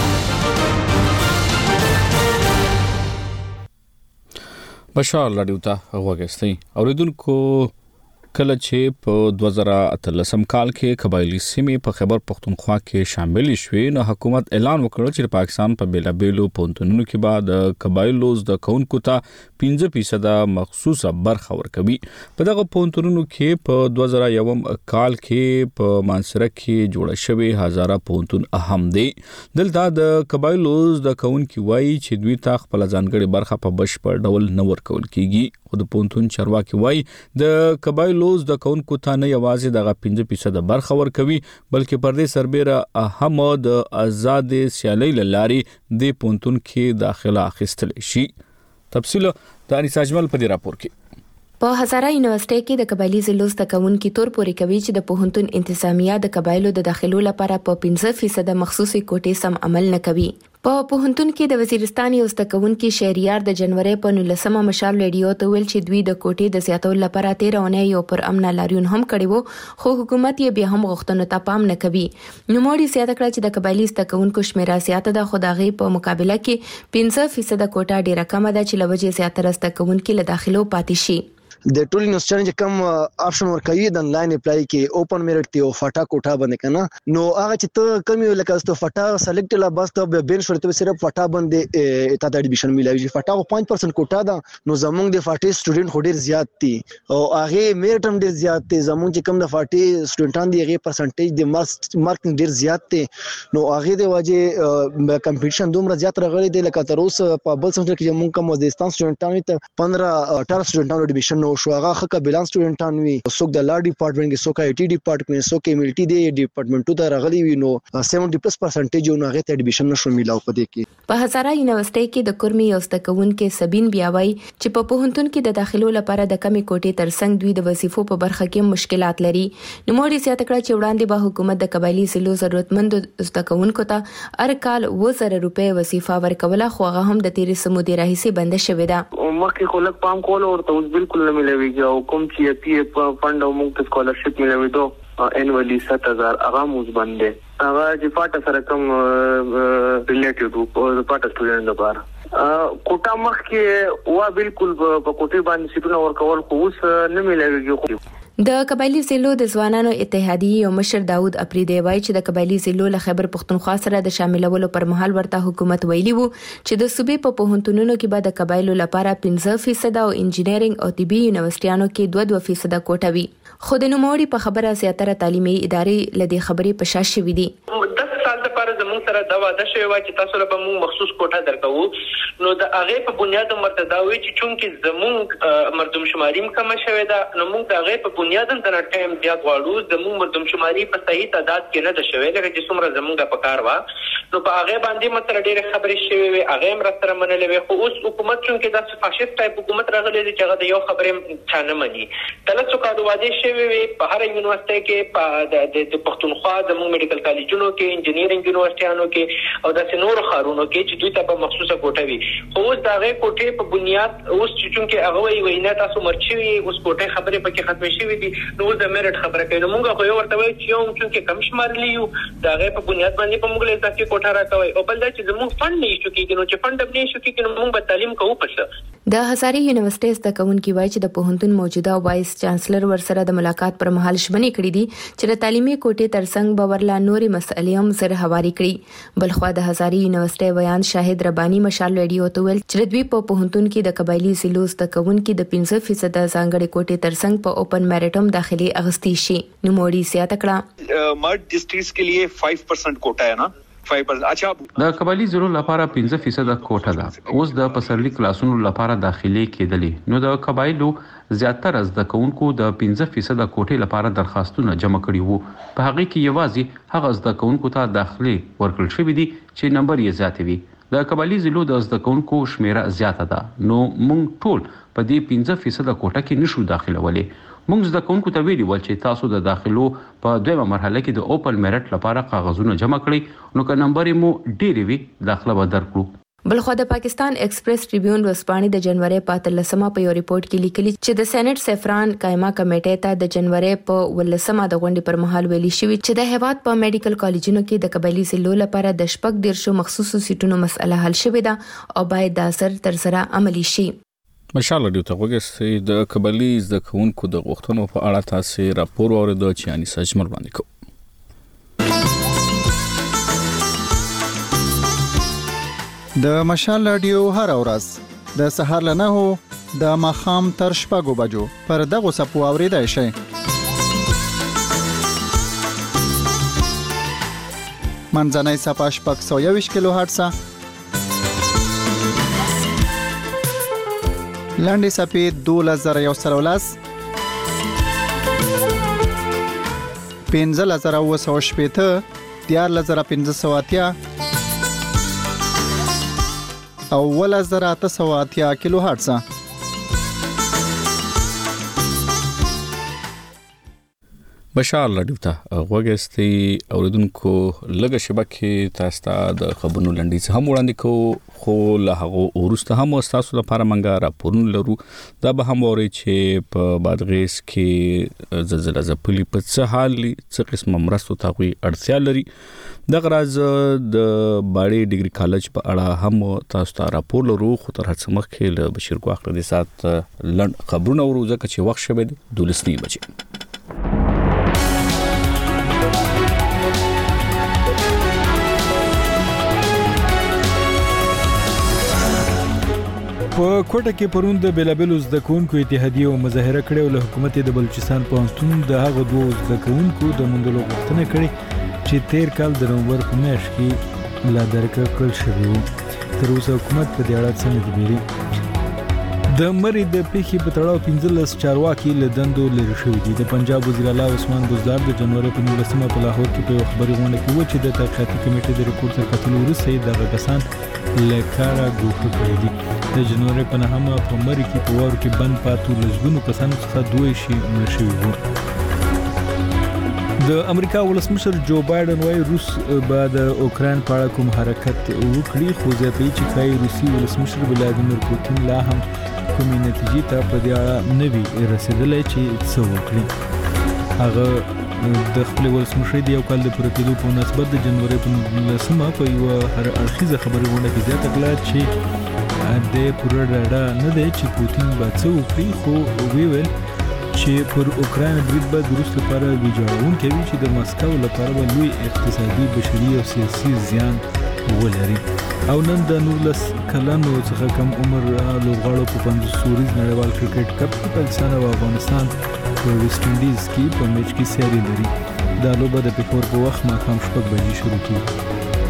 بشار لډیو ته وګستئ اوریدونکو کله چې په 2013 کال کې قبایلی سیمې په خیبر پختونخوا کې شامل شوې نو حکومت اعلان وکړ چې پاکستان په بیلابېلو پونتونونو کې بعد قبایلو د کونکو ته 5% مخصوصه برخه ورکوي. په دغه پونتونونو کې په 2001 کال کې په مانسره کې جوړ شوی هزاره پونتون اهم دی. دلته د قبایلو د کونکو وایي چې دوی ته خپل ځانګړي برخه په بشپړ ډول نه ورکول کیږي. خو د پونتون چارواکي وایي د قبایلو د کونکو ته نه یوازې دغه 5% برخه ورکوي بلکې پر دې سربېره اهم د آزاد سیالۍ لارې د پونتون کې داخله اخیستل شي. تفصیل د انیس اجمل په دې راپور کې. په هزاره یونیورسيټي کې د قبایلی ضلعو زده کوونکي تور پورې کوي چې د پوهنتون انتظامیه د قبایلو د داخلو لپاره په 15% مخصوصي کوټې سم عمل نه کوي. په پوهنتون کې د وزیرستان یو زده کوونکي شهریار د جنوري په 19مه مشال ریډیو ته ویل چې دوی د کوټې د زیاتولو لپاره 13 اونۍ یو پر امن لاریون هم کړی وو، خو حکومت یې بیا هم غوښتنو ته پام نه کوي. نوموړي زیاته کړه چې د قبایلی زده کوونکو شمیره زیاته ده، خو د هغې په مقابله کې 15% کوټه ډیره کمه ده چې له وجې زیاتره زده کوونکي له داخلو پاتې شي. د ټول یونیورسيټي چې کوم آپشن ورکوي د انلاین اپلای کې اوپن میرټ دی او فټا کوټه باندې کنه، نو هغه چې ته کم یو لکه ست فټا سلیکټ لا بس ته بین شرط صرف فټا باندې ته د ایډمیشن ملایوي. فټا 5% کوټه ده، نو زمونږ د فټي سټوډنټ هډیر زیات دي او هغه میرټ هم ډیر زیات دي. زمونږ چې کوم د فټي سټوډنټان دي هغه پرسنټیج د مارک ډیر زیات دي، نو هغه د وجه کمپټیشن دومره زیات راغلي دی. لکه تر اوسه په بل سمستر کې موږ کوم وزیرستان سټوډنټانو ته 15-18 سټوډنټانو ایډمیشن نو شو. هغه خکه بیلانس سټوډنټان وي، څوک د لا ډپارټمنټ کې، څوک آی ټي ډپارټمنټ، څوک ملټي دی ډپارټمنټو ته راغلي وي، نو 70% نو هغه ته ایډمیشن نشو میلاو پدې کې. په هزاره یونیورسيټي کې د کورمي یو زده کوونکي سبین بیاوي چې په پوهنتون کې د داخلو لپاره د کمی کوټې ترڅنګ دوی د وظیفو په برخه کې مشکلات لري. نوموړي زیاته کړه چې وړاندې به حکومت د قبایلی ضلعو ضرورتمند زده کوونکو ته هر کال 2000 روپۍ وظیفه ورکوله، خو هغه هم د تیرې سمودي راهیسې بنده شوې ده. مخکې خلک پام کول او ته اوس بالکل نه ملوي او کوم چې پی اف فند او موږ ته سکالرشپ ملوي دو انوالي 7000 هغه موږ باندې هغه چې پاټه سره کوم ریلیټیو او پاټه سټوډنټ لپاره کوټه مخکې وا بالکل په کوټه باندې سیټونه ورکول خو اوس نه ملوي. د قبایلی ضلعو د ځوانانو اتحادیې یو مشر داود اپریدی وایي چې د قبایلی ضلعو له خیبر پختونخوا سره د شاملولو پر مهال ورته حکومت ویلي وو چې د صوبې په پوهنتونونو کې به د قبایلو لپاره 15% او انجینرینګ او طبي یونیورسيټیانو کې 2% کوټه وي، خو د نوموړي په خبره زیاتره تعلیمي ادارې لدې خبرې په شا شوي دي. 10 سال لپاره زموږ سره دا وعده شوی و چې تاسو لپاره موږ مخصوص کوټه درکو، نو د هغه په بنیاد مرتدا وی چې چونکې زموږ مردم شماریم کم شوی دا، نو موږ د هغه په بنیاد د ټایم زیات غواړو. زموږ مردم شماري په صحیح تعداد کې نه ده شوی لکه چې څومره زموږ په کار وا، نو په هغه باندې متر ډېر خبرې شوی وي، هغه هم راستره منلې وي. خو اوس حکومت چونکې دا فاشیست ټایپ حکومت راغلی دی چې هغه د یو خبرې چانه مني. تلڅو کادو واده شوی وي په هر یونیورسيټي کې، په د پښتونخوا د میډیکل کالجونو کې، انجینرینګ یونیورسيټیانو کې او د نورو خارونو کې چې دوی ته په مخصوصه کوټه وي. خو اوس دا غي کوټه په بنیاد اوس چې چونکې هغه وی نه تاسو مرچوي اوس کوټه خبرې پکې ختم شوې دي، نو د میرټ خبره کوي. نو موږ خو یو ورته وایو چې یو چونکې کم شمارلی یو دا غي په بنیاد باندې په موږ له ځکه کوټه راکوي، او بل دا چې زموږ فند نه شو کېږي، نو چې فند نه شو کېږي نو موږ به تعلیم کوو پښه. د هزاره یونیورسيټي زده کوونکي وایي چې د پوهنتون موجوده وایس چانسلر ورسره د ملاقات پر مهال شبني کړې دي چې د تعلیمي کوټې ترڅنګ به ورلا نوري مسئلې هم سره هواري کړي. بلخوا د هزاره یونیورسيټي ویان شاهد ربانی مشال ریډیو ته ویل چې دوی په پوهنتون کې د قبایلی ضلعو زده کوونکي د 15% ځانګړي کوټې ترڅنګ په اوپن میرټ هم داخلي اغستی شي. نوموړي زیاته کړه مرد ډسټریکټس के लिए 5% کوټه है ना 5%. اچھا د قبایلی ضلعو لپاره 15% کوټه ده. اوس د پسرلي کلاسونو لپاره داخلي کېدلې، نو د قبایلو زیاتره زده کوونکو د 15% کوټې لپاره درخواستونه جمع کړي وو. په هغه کې یوازې هغه زده کوونکو ته داخلي ورکړل شوې دي چې نمبر یې زیات وي. د قبایلی ضلعو د زده کوونکو شمیره زیاته ده، نو موږ ټول په دې 15% کوټه کې نشو داخلولای. موږ زده کوونکو ته ویلي ول چې تاسو د داخلو په دویمه مرحله کې د اوپن میرټ لپاره کاغذونه جمع کړئ، نو که نمبر مو ډېر وي داخله به درکړو. بلخو د پاکستان ایکسپریس ټریبیون ورځپاڼې د جنوري په 13مه په یو ریپورت کې لیکلي چې د سېنات سفران قائمه کمیټې ته د جنوري په 18مه د غونډې پر مهال ویلي شوی چې د هیواد په میډیکل کالجونو کې د قبایلی ضلعو لپاره د شپږ دیرشو مخصوصو سیټونو مسله حل شوې ده او باید دا اثر تر سره عملي شي. مشال ډیو ته وګورئ د قبایلی زده کوونکو د غوښتنو په اړه تاسو راپور اوریدو چې اني سجمل باندې کو. د مشال رادیو هر ورځ د سهار له 9 د ماخام تر 6 بجو پر دغه سپو اوریدای شي. منځنۍ صفه 621 کیلو هرتز، لاندې صفه 2113، 15980، 14580 او 1880 کیلو هرتز. مشال رادیو ته وګستي اوریدونکو لګه شبکه تاسو د خبرونو لنډیز هم وړاندې کو خو له هغه ورسته هم تاسو لپاره منګه راپورونه لرو دا به هم ووري چې په بادغیس کې زلزلہ ځپلي په څه حال څه قسم مرستو ته کوي اړتیا لري د غراز د باړي ډیګري کالج په اړه هم تاسو ته راپور لرو خو تر هڅه مخکې له بشیر ګواخ د سات لند خبرونه ورو ځکه چې وخت شوه د 12 بجې په کوټه کې پروند د بیلابلو زده کوونکو اتحادیه او مظاهره کړې له حکومت د بلوچستان پوهنتون د هغه دوه زده کوونکو د موندلو غوښتنه کړې چې تیر کال د نومبر په میاشت کې لا درکه کړل شوی و تر اوسه حکومت په دې اړه څه نه دی د مری د پیخي په تړاو 15 چارواکي له دندو لري شوی دي د پنجاب وزیر اعلی عثمان بزدار د جنوري په 19 په لاهور کې په خبري غونډه کې و چې د تحقیقاتي کمیټې د ریپورت تر کتلو وروسته د غسان لکارا ګوښه کړې دي د جنوري په نهمه په مری کې په وارو کې بند پاتو لږونو کسانو څخه دوی شي مړ شوي وو د امریکا ولسمشر جو بایدن وايي روس بعد اوکران په اړه کوم حرکت وکړي خو زیاتوي چې کای روسي ولسمشر ولادیمیر پوتین لا هم کومې نتیجې ته په دې اړه نه وی رسیدلی چې څه وکړي هغه د خپل ولسمشر دی یو کال د پوره کېدو په مناسبت د جنوري په 19 په یو هر اړخیزه خبري غونډه کې زیاته کړه چې د پوره ډاډه نه دی چې پوتین به څه وکړي خو ویل چې پر اوکران برید به د روس لپاره ویجاړونکی وي چې د مسکو لپاره به لوی اقتصادي بشري او سیاسي زیان ولري او نن د 19 کلنو څخه کم عمر لوبغاړو په 50 سوریز نړیوال کرکټ کپ کې پاکستان او افغانستان په ویسټ انډیز کې په میچ کې سیالي لري دا لوبه د پېښور په وخت ماښام 6 بجې شروع کیږي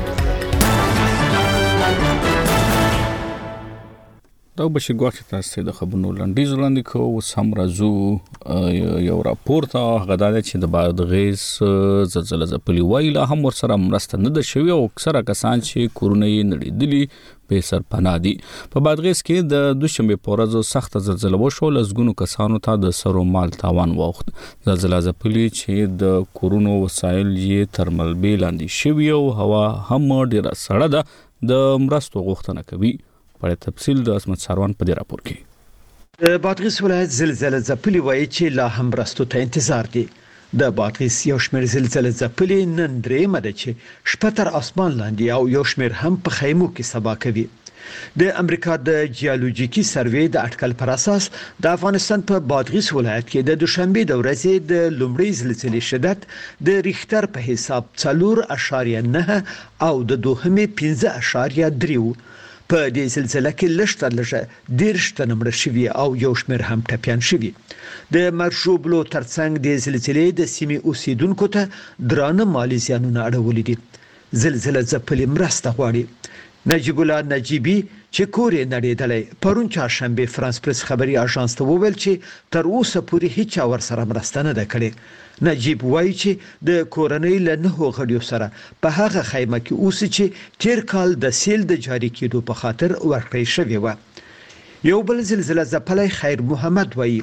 دا بشیر ګواخ تاسو د خبرونو لنډیز وړاندې کوو سم راځو یو راپورټ غداده چې د بادغیس زلزلہ ځپلي وایي هم ورسره مرسته نه ده شوې او اکثره کسان چې کورونه یې نړېدلي به سرپناه دي په بادغیس کې د دوشنبه په ورځ سخت زلزلہ وشو لزګونو کسانو ته د سر او مال تاوان واوښت زلزلہ ځپلي چې د کورونو وسایل یې تر ملبې لاندې شوي او هوا هم ډیره سړه ده د مرستو غوښتنه کوي په تفصیل د اسمت ساروان په دې راپور کې د بادغیس ولایت زلزلہ ځپلي وایي چې لا هم مرستو ته انتظار دي د بادغیس یو شمېر زلزلہ ځپلي نن درېیمه ده چې شپه تر اسمان لاندې او یو شمېر هم په خیمو کې سبا کوي د امریکا د جیولوژیکي سروې د اټکل پر اساس د افغانستان په بادغیس ولایت کې د دوشنبه د ورځې د لومړۍ زلزلې شدت د ریختر په حساب 4.9 او د دوهمې 15.3 په دې سلسله کې لږ لږه 10 تنه مړه شوي او یو شمېر هم ټپيان شوي د مرشوبلو ترڅنګ د زلزلې د سیمې اوسیدونکو ته درانه مالی زیانونه اړولي دي زلزلہ ځپلي مرسته غواړي نجیب الله نجیبی چې کور یې نړېدلی پرون چهارشنبه فرانس پریس خبري اژانس ته وویل چې تر اوسه پورې هیڅ ورسره مرسته نه ده کړې نجیب وایي چې د کورنۍ له 9 غړیو سره په هغه خیمه کې اوسي چې تیر کال د سیل د جاری کېدو په خاطر ورکړی شوی و یو بل زلزلہ ځپلی خیر محمد وایي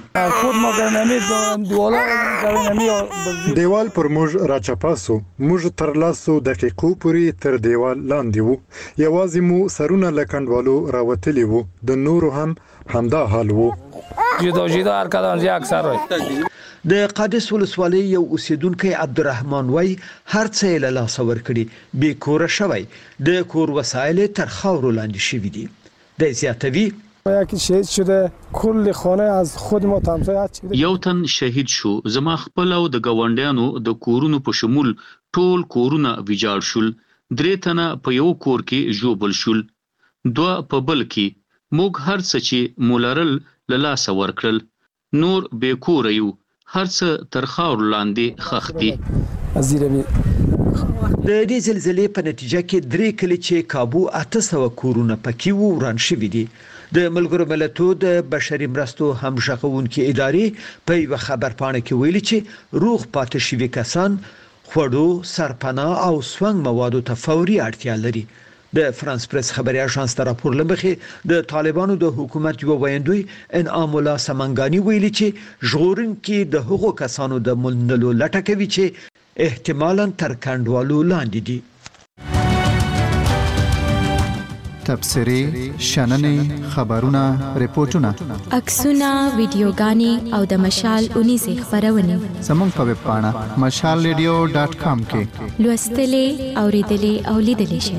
دیوال پر موږ راچپاسو موږ تر لاسو دقیقو پورې تر دیوال لاندې وو یوازې مو سرونه لکندوالو راوتلی وو د نورو هم همدا حال وو جدا ارکان زی اکثر وي د قادس ولسوالۍ یو اوسیدونکو عبدالرحمن وای هر څه له لاس ورکړي به کور شوی د کور وسایل تر خاور لاندې شوی دي د زیاتوي یکی شهید شده کل خانه از خود ما تمثیل یو تن شهید شو زما خپل او د گاونډیانو د کورونو په شمول ټول کورونه ویجاړ شول درې تنه په یو کور کې جوړل شول دوه په بل کې موږ هر څه چې مولرل له لاس ورکړل نور به کور یو هر څه تر خاور لاندې خښتي د دې زلزلې په نتیجه کې درې کلی چې کابو 800 کورونه پکې وو وران شوي دي د ملګرو ملتونو د بشري مرستو همغږونکو ادارې په یو خبرپاڼه کې ویلي چې روغ پاتې شوي کسان خوړو سرپناه او سونګ موادو ته فوري اړتیا لري د فرانس پریس خبري اژانس ته راپور لمخې د طالبانو د حکومت یو ویندوی انعام الله سمنګانی ویلي چې ژغورونکي د هغو کسانو د ملنلو لټه کوي چې احتمالاً تر کندوالو لاندې دي. تبصري شننې خبرونه ریپورتونه عکسونه ویډیوګانې او د مشال 19 خبرونه زموږ په ویب پاڼه mashalradio.com کې لوستلې اوریدلې او لیدلې شئ.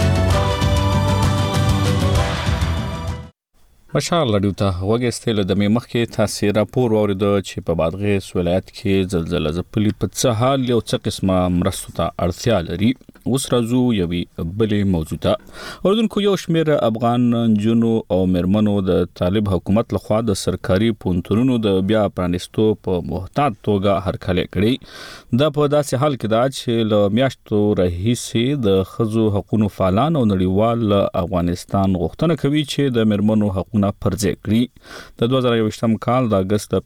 مشال رادیو ته وګورئ د مخ کې تاسو راپور اوریدو چې په بادغیس ولایت کې زلزلہ ځپلي په څه حال یو څه قسمه مرستو ته اړتیا لري. اوس راځو یوې بلې موضوع اوردونکو یو شمېر افغان جنو او مرمنو د طالب حکومت لخوا د سرکاري پونتونونو د بیا پرانستو په محتاط توګه هرکلی کړي. دا په داسې حال کې دا چې له میاشتو راهیسې د ښځو حقوقو فعالان او نړیوال افغانستان غوښتنه کوي چې د مرمنو حقوقونه پرځای کړي. د 2021 کال د اگست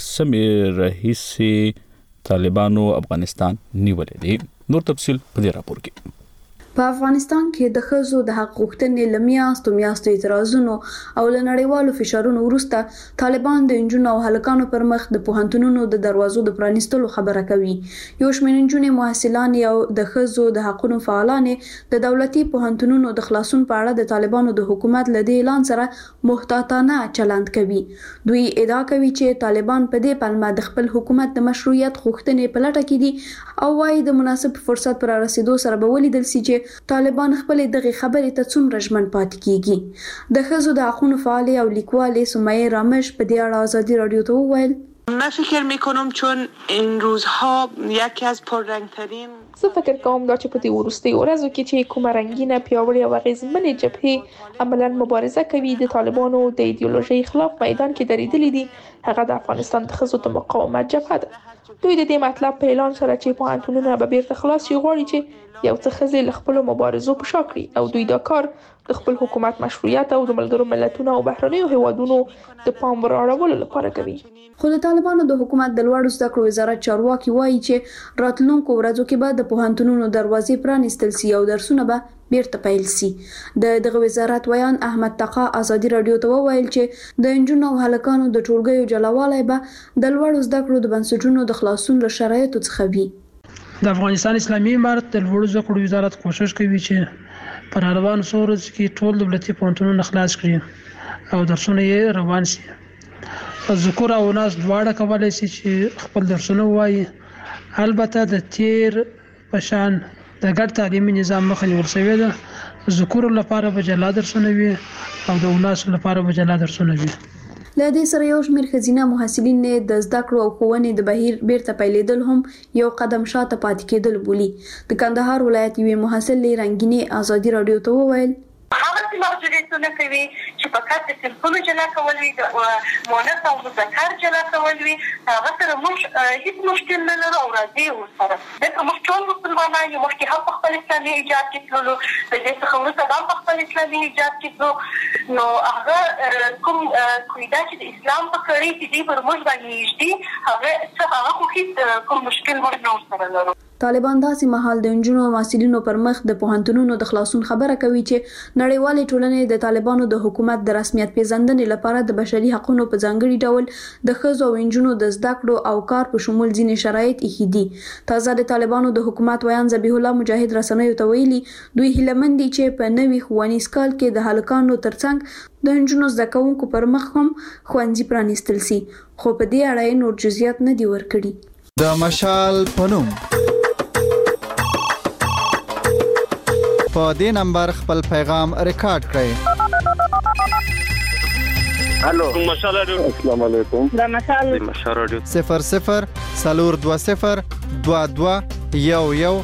15 راهیسې طالبانو افغانستان نیولې دي. نور تفصيل په دې راپور کې. په افغانستان کې د ښځو د حق غوښتنې لمیاستو اعتراضونو او لنړیوالو فشارونو وروسته طالبان د انجونو او هلکانو پر مخ د پوهنتونونو د دروازو د پرانیستلو خبره کوي. یو شمېر انجونې محصلان او د ښځو د حقوقو فعالان د دولتي پوهنتونونو د خلاصون په اړه د طالبانو د حکومت له دې اعلان سره محتاطانه چلند کوي. دوی ادعا کوي چې طالبان په دې پلمه د خپل حکومت د مشروعیت غوښتنې په لټه کې دي او وايي د مناسب فرصت پر رسیدو سره به ولیدل شي چې طالبان خپل دغه خبرې ته څومره ژمن پاتې کیږي. د ښځو د حقوقو فعال او لیکوال سمیه رامش په دې اړه آزادی رادیو ته وویل: من فکر میکنم چون این روزها یکی از پررنگترین زه فکر کوم دا چې په دې وروستي ورځو کې چې کومه رنگینه پیاوړې او اغیزمنې جبهې عملاً مبارزه کوي د طالبانو د ایدئولوژي خلاف میدان کې درېدلې دي، هغه د افغانستان د ښځو د مقاومت جبهه ده. دوی د دې مطلب په اعلان سره چې پوهنتونونه به بیرته خلاص شي غواړي چې یو څه ښځې له خپلو مبارزو په شا کړي او دوی دا کار د خپل حکومت مشروعیت او د ملګرو ملتونو او بهرنیو هیوادونو د پام راوړلو لپاره کوي. خو د طالبانو د حکومت د لوړو زده کړو وزارت چارواکي وایي چې راتلونکو ورځو کې به د پوهنتونونو دروازې پرانیستل شي او درسونه به بیرته پیل شي. دغه وزارت ویان احمد تقا آزادی رادیو ته وویل چې د انجونو او هلکانو د ټولګیو جلاوالی به د لوړو زده کړو د بنسټونو د خلاصون له شرایطو څخه وي. د افغانستان اسلامي امارت د لوړو زده کړو وزارت کوشش کوي چې پر روان سورز کې ټول دولتي پوهنتونونه خلاص کړي او درسونه یې روان شي. ذکر او ناس دواړه کولای شي چې خپل درسونه وایي. البته د تیر پشان د ګډ تعلیمي نظام مخه نیول شوې ده. ذکر لپاره به جلا درسونه وي او د وناس لپاره به جلا درسونه وي. له دې سره یو شمېر ښځینه محصلین د زده کړو او ښوونې د بهیر بیرته پیلېدل هم یو قدم شاته پاتې کېدل بولي. د کندهار ولایت یوې محصلې رنګینې آزادي رادیو ته وویل: هغه څه محدودیتونه کوي چې فقط د صنفونو جلا کول وي، د مؤنث او مذکر جلا کول وي، هغه سره موږ هیڅ مشکل نه لرو او راځي ورسره. ځکه موږ ټول مسلمانان یو، مخکې هم په خپل اسلامي حجاب کې تللو، د دې څخه وروسته هم په خپل اسلامي حجاب کې تلو، نو هغه کوم قاعده چې د اسلام په کړۍ کې دي پر موږ باندې نږدې هغه خو هیڅ کوم مشکل موږ نه ورسره لرو. طالبان داسې مهال د انجونو او محصلینو پر مخ د پوهنتونونو د خلاصون خبره کوي چې نړیوالې ټولنې د طالبانو د حکومت د رسمیت پیژندنې لپاره د بشري حقوقو په ځانګړي ډول د ښځو او انجونو د زده کړو او کار په شمول ځینې شرایط ایښي دي. تازه د طالبانو د حکومت ویان ذبیح الله مجاهد رسنیو ته ویلي دوی هیلهمند دي چې په نوي ښوونیز کال کې د هلکانو ترڅنګ د انجونو زده کوونکو پر مخ هم ښوونځي پرانیستل شي، خو په دې اړه نور جزئیات نه دي ورکړي. د مشال پنوم په دې نمبر خپل پیغام ریکارډ کړئ. الو مشال رادیو. السلام علیکم. د مشال رادیو 00 420 22 11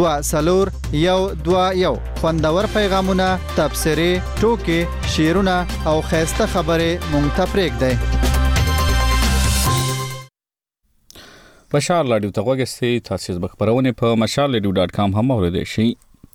2 خوندور پیغامونه، تبصرې، ټوکې، شعرونه او خیسته خبرې مونږ ته پرېږدئ. مشال رادیو ته وګورئ. تاسو د خبرونه په mashalradio.com هم اوریدئ شئ.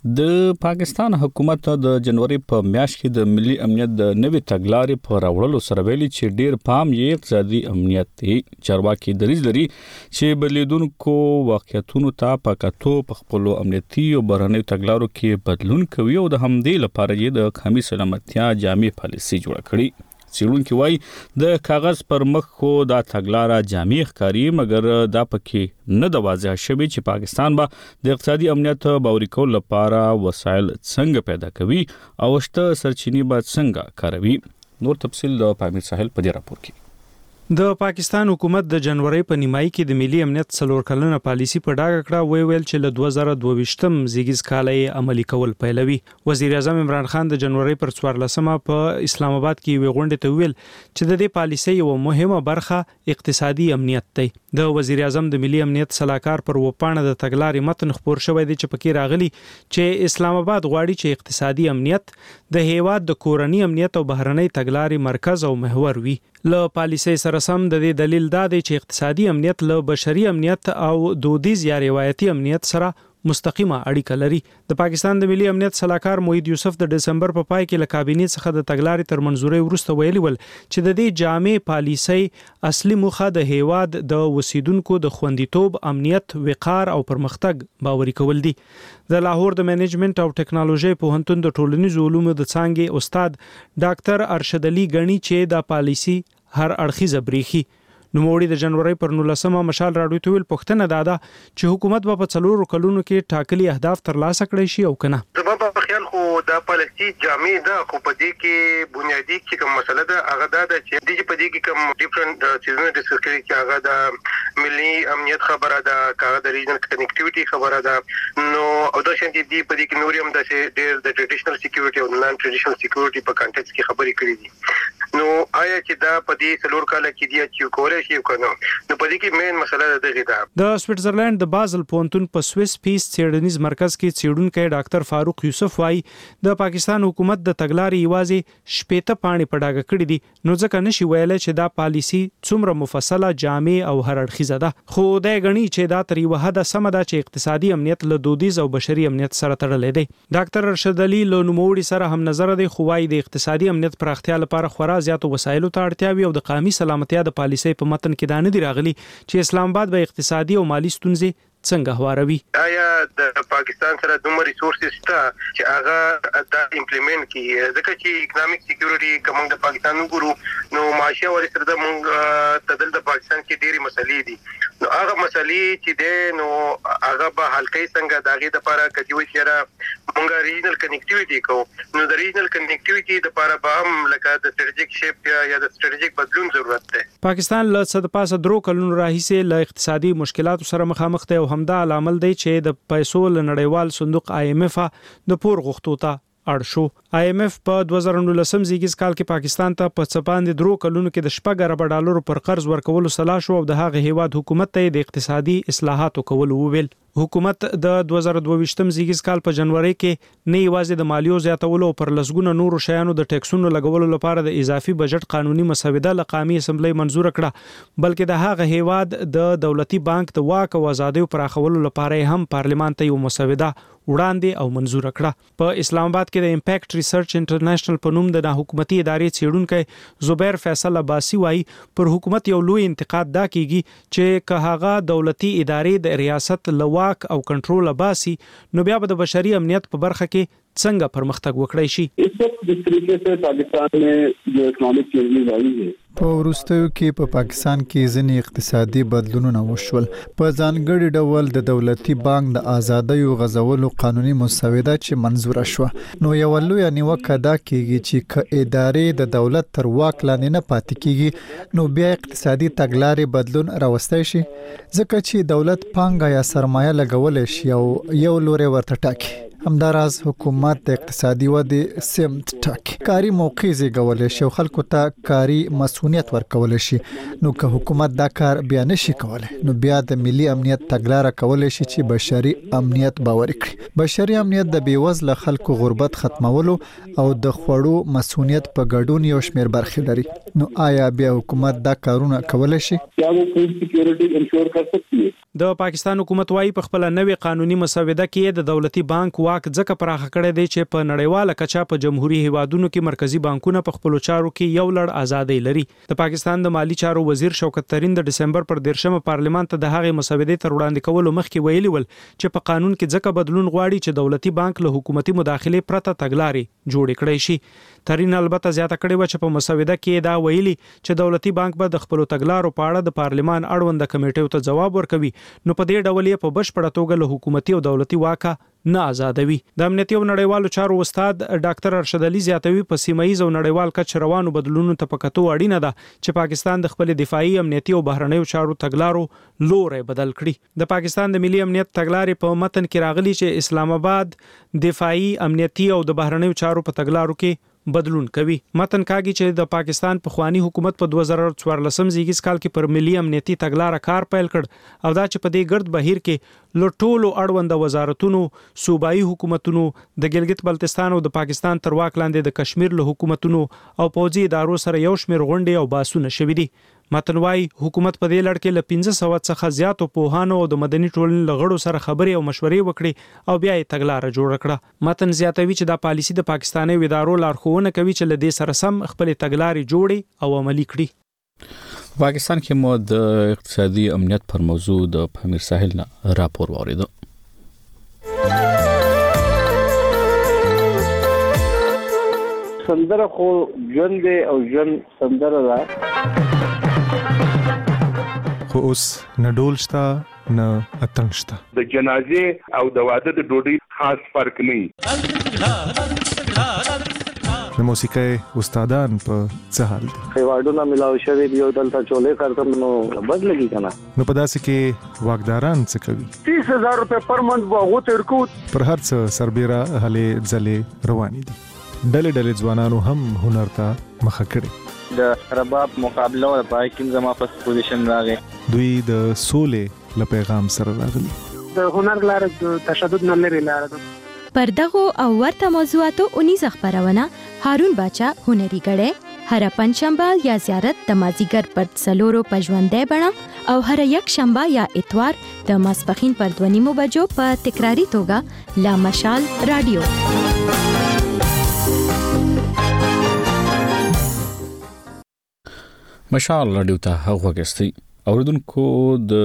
د پاکستان حکومت د جنوري په میاشت کې د ملي امنیت د نوې تګلارې په راوړلو سره ویلي چې ډیر پام یې اقتصادي امنیت دی. چارواکي دریځ لري چې بدلیدونکو واقعیتونو ته په کتو په خپل امنیتي او بهرنیو تګلارو کې بدلون کوي او د همدې لپاره یې د قومي سلامتیا جامع پالیسي جوړه کړې. څېړونکي وایي د کاغذ پر مخ خو دا تګلاره جامع ښکاري، مګر دا پکې نه د واضح شوی چې پاکستان به د اقتصادي امنیت باوري کولو لپاره وسایل څنګه پیدا کوي او شته سرچینې به څنګه کاروي. نور تفصیل د پامیر ساحل په دې راپور کې. د پاکستان حکومت د جنوري په نیمایي کې د ملي امنیت څلور کلنه پالیسي په ډاګه کړه، ویل چې له 2022م زیږیز کال یې عملي کول پیلوي. وزیر اعظم عمران خان د جنوري پر 14مه په اسلام آباد کې یو غونډه ته ویل چې د دې پالیسي یو مهمه برخه اقتصادي امنیت دی. د وزیر اعظم د ملي امنیت صلاحکار پر وپاڼه د تګلارې متن خبر شوی دی چې پکې راغلي چې اسلام آباد غواړي چې اقتصادي امنیت د هیواد د کورنی امنیت او بهرنۍ تګلارې مرکز او محور وي. له پالیسي سره سم د دې دلیل دا دی چې اقتصادي امنیت له بشري امنیت او دودیز یا روایتي امنیت سره مستقیمه اړیکه لري. د پاکستان د ملي امنیت صلاحکار موحد یوسف د دسمبر په پای کې له کابینې څخه د تګلارې تر منزوري وروسته ویلي ول چې د دې جامع پالیسي اصلي موخه د هیواد د وسیدونکو د خوندیتوب، امنیت، وقار او پرمختګ باوري کول دي. د لاهور د منیجمنت او ټیکنالوژي پوهنتون د ټولنیزو علومو د څانګې استاد ډاکټر ارشد علي غنی چې دا پالیسي هر اړخیزه بریخي. نوموړي د جنوري پر 19مه مشال راډیو ته ویل پښتنه دادا چې حکومت به په 4 کلونو کې ټاکلي اهداف ترلاسه کړي شي او کنه. زما په خیال خو دا پالیسي جامع ده، خو په دې کې بنیادی چې کوم مسله ده هغه دا ده چې د په دې کې کوم ډیفرنٹ سیزن ډیسکس کوي چې هغه د ملي امنیت خبره ده، هغه د ریجنل کنیکټیویټي خبره ده، نو او دا شان دي په دې کې نور هم د ډېر د ټریډیشنل سکیورټي او نان ټریډیشنل سکیورټي په کانټیکس کې خبرې کړې دي. نو آیا چې دا په دې څلور کال کې دی چې کولای شي کنه، نو په دې کې مین مسله ده. د سویټزرلند د بازل پونتون په سویس پیس څېړنیز مرکز کې څېړونکی ډاکټر فاروق یوسف وايي د پاکستان حکومت د تګلارې یوازې شپېته پاڼې په ډاګه کړې دي، نو ځکه نشي ویلای چې دا پالیسي څومره مفصله، جامع او هر اړخیزه ده. خو دا غني چې دا تر یو حد سم ده چې اقتصادي امنیت له دودیز او بشري امنیت سره تړلې دی. ډاکټر ارشد علي له نوموړي سره هم نظر دی، خو وايي د اقتصادي امنیت پراختیا لپاره خورا زیاتو وسایلو ته اړتیا وي او د قومي سلامتیا د پالیسي په متن کې دا نه دی راغلي چې اسلام آباد به اقتصادي او مالی ستونزې څنګه هواروي. آیا د پاکستان سره دومره ریسورسز شته چې هغه دا امپلیمنٹ کړي؟ ځکه چې اکونومیک سکیورټي کوم د پاکستان وګورو نو معاشي او سره د مونږ تدل د پاکستان کې ډېری مسلې دي، نو هغه مسلې چې ده نو هغه به حل کوي څنګه؟ داغه د لپاره کډیوي چې مونږ ریجنل کنیکټیویټي کو، نو د ریجنل کنیکټیویټي د لپاره به هم لکه د سټریټیک شیپ یا د سټریټیک بدلون ضرورت ده. پاکستان له صد پاسه 3 کلونو راهیسې له اقتصادي مشکلاتو سره مخامخ دی او همدا عامل دی چې د پیسو له نړیوال صندوق IMF د پور غوښتو ته اړ شو. IMF په 2019 زیږیز کال کې پاکستان ته په څپاندې 3 کلونو کې د $4 پر قرض ورکولو سلا شو او د هغه هیواد حکومت ته د اقتصادي اصلاحاتو کول وویل. حکومت د 2022م زیږیز کال په جنوري کې نه یوازې د مالیو زیاتولو پر لسګونه نورو شیانو د ټیکسونو لګولو لپاره د اضافي بجټ قانوني مسوده له قومي اسمبلی منزور کړه، بلکې د هغه هیواد د دولتي بانک د واک او ازادۍ پراخولو لپاره هم پارلمان ته یو مسوده وړاندې او منزور کړه. په اسلام آباد کې د امپیکټ ریسرچ انټرنیشنل په نوم د حکومتي ادارې څېړونکی زبیر فیصل عباسی وايي پر حکومت یو لوی انتقاد دا کیږي چې که هغه دولتي ادارې د ریاست لواک او کنټرول باسي نو بیا به د بشري امنیت په برخه کې څنګه پرمختګ وکړای شي. اس وخت د طریقې سے پاکستان میں جو اکنامک چینجز آئی ہے په وروستیو کې په پاکستان کې ځینې اقتصادي بدلونونه وشول. په ځانګړي ډول د دولتي بانک د ازادۍ او غځولو قانوني مسوده چې منزور شوه، نو یو لوی نیوکه دا کیږي چې ک ادارې د دولت تر واک لاندې نه پاتې کیږي نو بیا اقتصادي تګلارې بدلون راوستای شي، ځکه چې دولت پانګه یا سرمایه لګولای شي او یو لوري ورته ټاکي. همداراز حکومت د اقتصادي ودې سمت ټاکي، کاري موقع زیږولای شي او خلکو ته کاري مسؤلیت ورکول شي. نو که حکومت دا کار بیا نشي کولای نو بیا د ملي امنیت تګلارې کولای شي چې بشري امنیت باور کړي. بشري امنیت د بیوزله خلکو غربت ختمولو او د خوړو مسؤلیت په ګډون یو شمېر برخې لري. نو آیا بیا حکومت دا کارونه کولای شي؟ د پاکستان حکومت وايي په خپل نوې قانوني مسوده کې د دولتي بانک واک واک ځکه پراخه کړی دی چې په نړیواله کچه په جمهوریت هیوادونو کې مرکزی بانکونه په خپل چارو کې یو لړ ازادي لري. د پاکستان د مالی چارو وزیر شوکت ترین د ډسمبر پر 13 پارلیمان ته د هغې مسودې تر وړاندې کولو مخکې ویلي ول چې په قانون کې ځکه بدلون غواړي چې دولتي بانک له حکومتي مداخله پرته تګلارې جوړ کړي شي. ترین البته زیاته کړې و چې په مسوده کې دا ویلي چې دولتي بانک به د خپل تګلارو په اړه د پارلیمان اړوند کمیټې ته جواب ورکوي، نو په دې ډول یې په بشپړه توګه له حکومتي او دولتي واکه نه آزادوي. د امنیتي او نړیوالو چارو استاد ډاکټر ارشد علي زیاتوي په سیمایي او نړیوال کچ روانو بدلونونو ته پکتو اړینه ده چې پاکستان د خپل دفاعي امنیتي او بهرنیو چارو تګلارو لوري بدل کړي. د پاکستان د ملي امنیت تګلارې په متن کې راغلي چې اسلام آباد دفاعي امنیتي او د بهرنیو چارو په تګلارو کې بدلون کوي. متن کاږي چې د پاکستان په خواني حکومت په 2014 زیږیز کال کې پر ملي امنیتي تګلارې کار پیل کړ او دا چې په دې ګرد بهیر کې لټولو اړوند وزارتونو، صوبایي حکومتونو، د ګلګت بلتستان او د پاکستان تر واک لاندې د کشمیر له حکومتونو او پوځي ادارو سره یو شمېر غونډې او باسونه شوي دي. متن وايي حکومت په دې لړ کې له 1500 څخه زیاتو پوهانو او د مدني ټولنې له غړو سره خبرې او مشورې وکړي او بیا یې تګلارې جوړ کړه. متن زیاتوي چې دا پالیسي د پاکستاني ادارو لارښوونه کوي چې له دې سره سم خپل تګلارې جوړي او عملي کړي. پاکستان کې مو د اقتصادي امنیت پر موضوع د امیر ساحل نه راپور واورېدو. سندره خو ژوند او ژوند سندره ده، خو اوس نه ډول شته نه اتڼ شته. د جنازې او د واده د ډوډۍ خاص فرق نه. د موسیقۍ استادان په څه حال دي؟ ایوارډونه ملاو شوی دی او دلته چولې کارتم نو بد لګي کنه. نو په داسې کې واکداران څه کوي؟ 30,000 روپے پر منث واغو تر کو پر هر څه سربېره هلې ځلې روانې دي. ډلې ډلې ځوانانو هم هنر ته مخه کړي. د رباب مقابله او پای کې زما په پوزیشن راغی. دوی د سولې له پیغام سره راغلي. د هنر لاره د تشدد نه لري لاره ده. پر دغه او ورته موضوعاتو 19 خبرونه هارون باچا هنري غړې هر پنځشنبه یا زیارت د مازیګر پر څلورو پژوندې بڼه او هر یک شنبه یا اتوار د ماسپخین پر 2 بجو په تکراری توګه لا مشال رادیو. مشال رادیو ته هغوږستی اوریدونکو د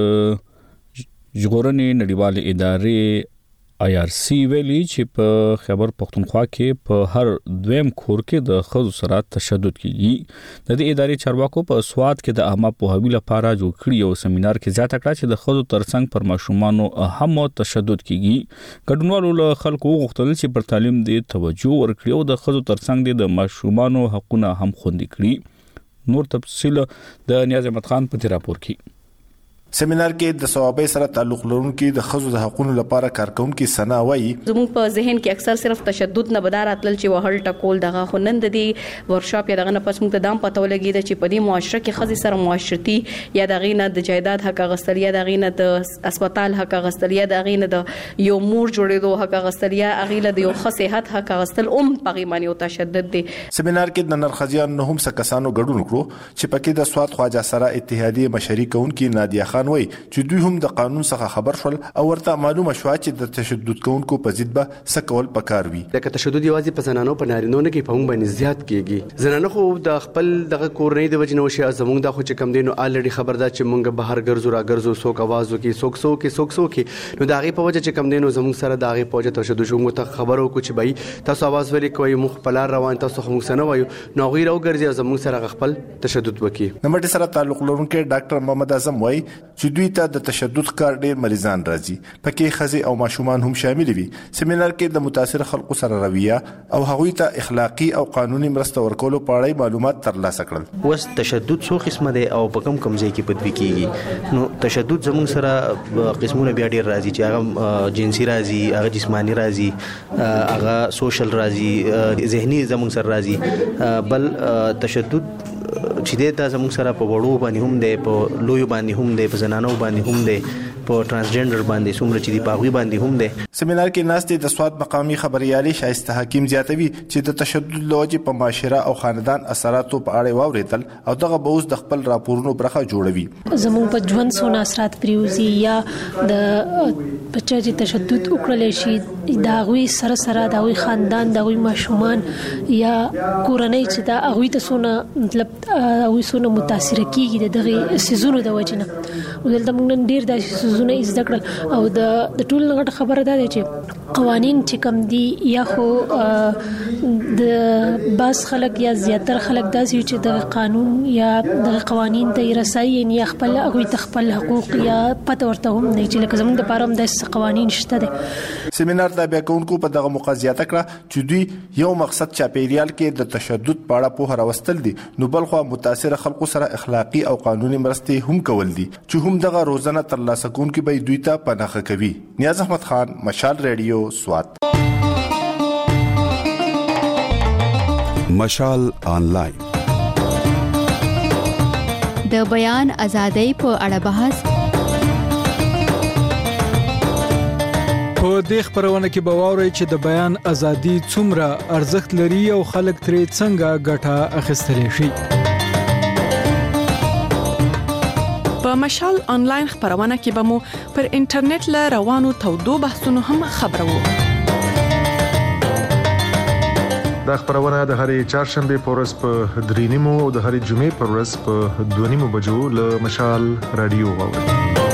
ژغورنې نړیوالې ادارې IRC ویلي چې په خیبر پختونخوا کې په هر دویم کور کې د ښځو سره تشدد کیږي. د دې ادارې چارواکو په سواد کې د عامه پوهاوي لپاره جوړ کړی یو سیمینار کې زیاته کړه چې د ښځو ترڅنګ پر ماشومانو هم تشدد کیږي. ګډونوالو له خلکو غوښتل چې پر تعلیم دې توجه ورکړي او د ښځو ترڅنګ د ماشومانو حقونه هم خوندي کړي. نور تفصیل د نیاز احمد خان په راپور کې. سیمینار کې د ثوابي سره تعلق لرونکي د خزو د حقوقو لپاره کارکونکي سنا وایي زموږ په ذهن کې اکثر صرف تشدد نه بدار اتل چې وهل ټکول دغه خنند دي ورکشاپ یا دغه نه پس موږ ته دام پته ولګي چې په دې معاشره کې خزي سره معاشرتي یا دغه نه د جایداد حق غستلیا دغه نه د هسپتال حق غستلیا دغه نه د یو مور جوړېدو حق غستلیا اغه د یو صحت حق غستل پغی معنی او تشدد دي. سیمینار کې د نرخزیان نه هم سکسانو ګډون کړو چې پکې د سواد خواجه سره اتحادیه مشري کوونکي نادیه خان وایي چې دوی هم د قانون څخه خبر شول او ورته معلومه شو چې د تشدد کوونکو په ضد به سکول پکار وي. د تشدد یوازې په زنانو په نارینو نه کې په موږ باندې زیات کیږي. زنانه خو د خپل دغه کورنۍ د وجنه وشي زموږ د خو چې کم دینو الریډي خبردار چې موږ بهر ګرځو را ګرځو سوک आवाज وکي سوک نو دغه په وجه چې کم دینو زموږ سره دغه په وجه تشدد شوم ته خبرو کو چې بای تاسو आवाज ولې کوي مخ په لار روان تاسو هم سنه وایو نو غیر او ګرځي زموږ سره خپل تشدد وکي. نمبر سره تعلق لرونکي ډاکټر محمد اعظم وایي چې دوی ته د تشدد کار ډیر مریضان راځي پکې خزي او ماشومان هم شامل وي. سیمینار کې د متاثر خلکو سره رویه او هغوی ته اخلاقی او قانوني مرسته ورکولو په اړه معلومات ترلاسه کړل. وس تشدد څو قسمه دی او په کوم ځای کې پدوي کیږي. نو تشدد زموږ سره قسمونه بیا ډیر راځي چې هغه جنسي راځي هغه جسمانی راځي هغه سوشل راځي ذهني زموږ سره راځي. بل تشدد چې دا زموږ سره په وړو باندې هم دی، په لوی باندې هم دی، په زنانو باندې هم دی، په ترانسجنډر باندې څومره چې دی پاغوي باندې هم دی. سیمینار کې ناستې د سواد مقامی خبريالي شایسته حکیم زیاتوي چې د تشدد لوجې په معاشره او خاندان اثراتو په اړه واوریدل او دغه به اوس د خپل راپورونو برخه جوړوي. زموږ په ژوند څونه اثرات پریوزي یا د بچا چې تشدد وکړل شي دا غوي سره دا غوي خاندان دا غوي ماشومان یا کورنۍ چې دا غوي ته څونه مطلب غوي څونه متاثر کیږي دغه سيزونو د وجنه. ولته موږ ډیر د سيزونو زده کړل او د ټول غټ خبره ده چې قوانين چې کم دي یا خو د باس خلک یا زیاتر خلک داسې چې د قانون یا د قوانين د رسایي یا خپل هغه تخپل حقوق یا پته ورته هم نه چې لکه زموږ د پاره هم د قوانين شته دي. سیمینار د بیا کوونکو په دغه مقاضیات کړه چې دوی یو مقصد چاپیریال کې د تشدد په اړه په راوستل دي، نو بلخو متاثر خلکو سره اخلاقی او قانوني مرستې هم کول دي چې هم دغه روزانه ترلاسه کوونکي به دوی ته پناهه کوي. نیاز احمد خان، مشال ریډیو، سوات. مشال آنلاین د بیان ازادۍ په اړه بحث. په دې خبرونه کې به واورئ چې د بیان ازادي څومره ارزښت لري او خلک ترې څنګه ګټه اخیستلی شي. په مشال آنلاین خبرونه کې به مو پر انټرنیټ له روانو تودو بحثونو هم خبرو. دا خبرونه د هرې چهارشنبه په ورځ په 3:30 او د هرې جمعې په ورځ په 2:30 بجو له مشال رادیو واورئ.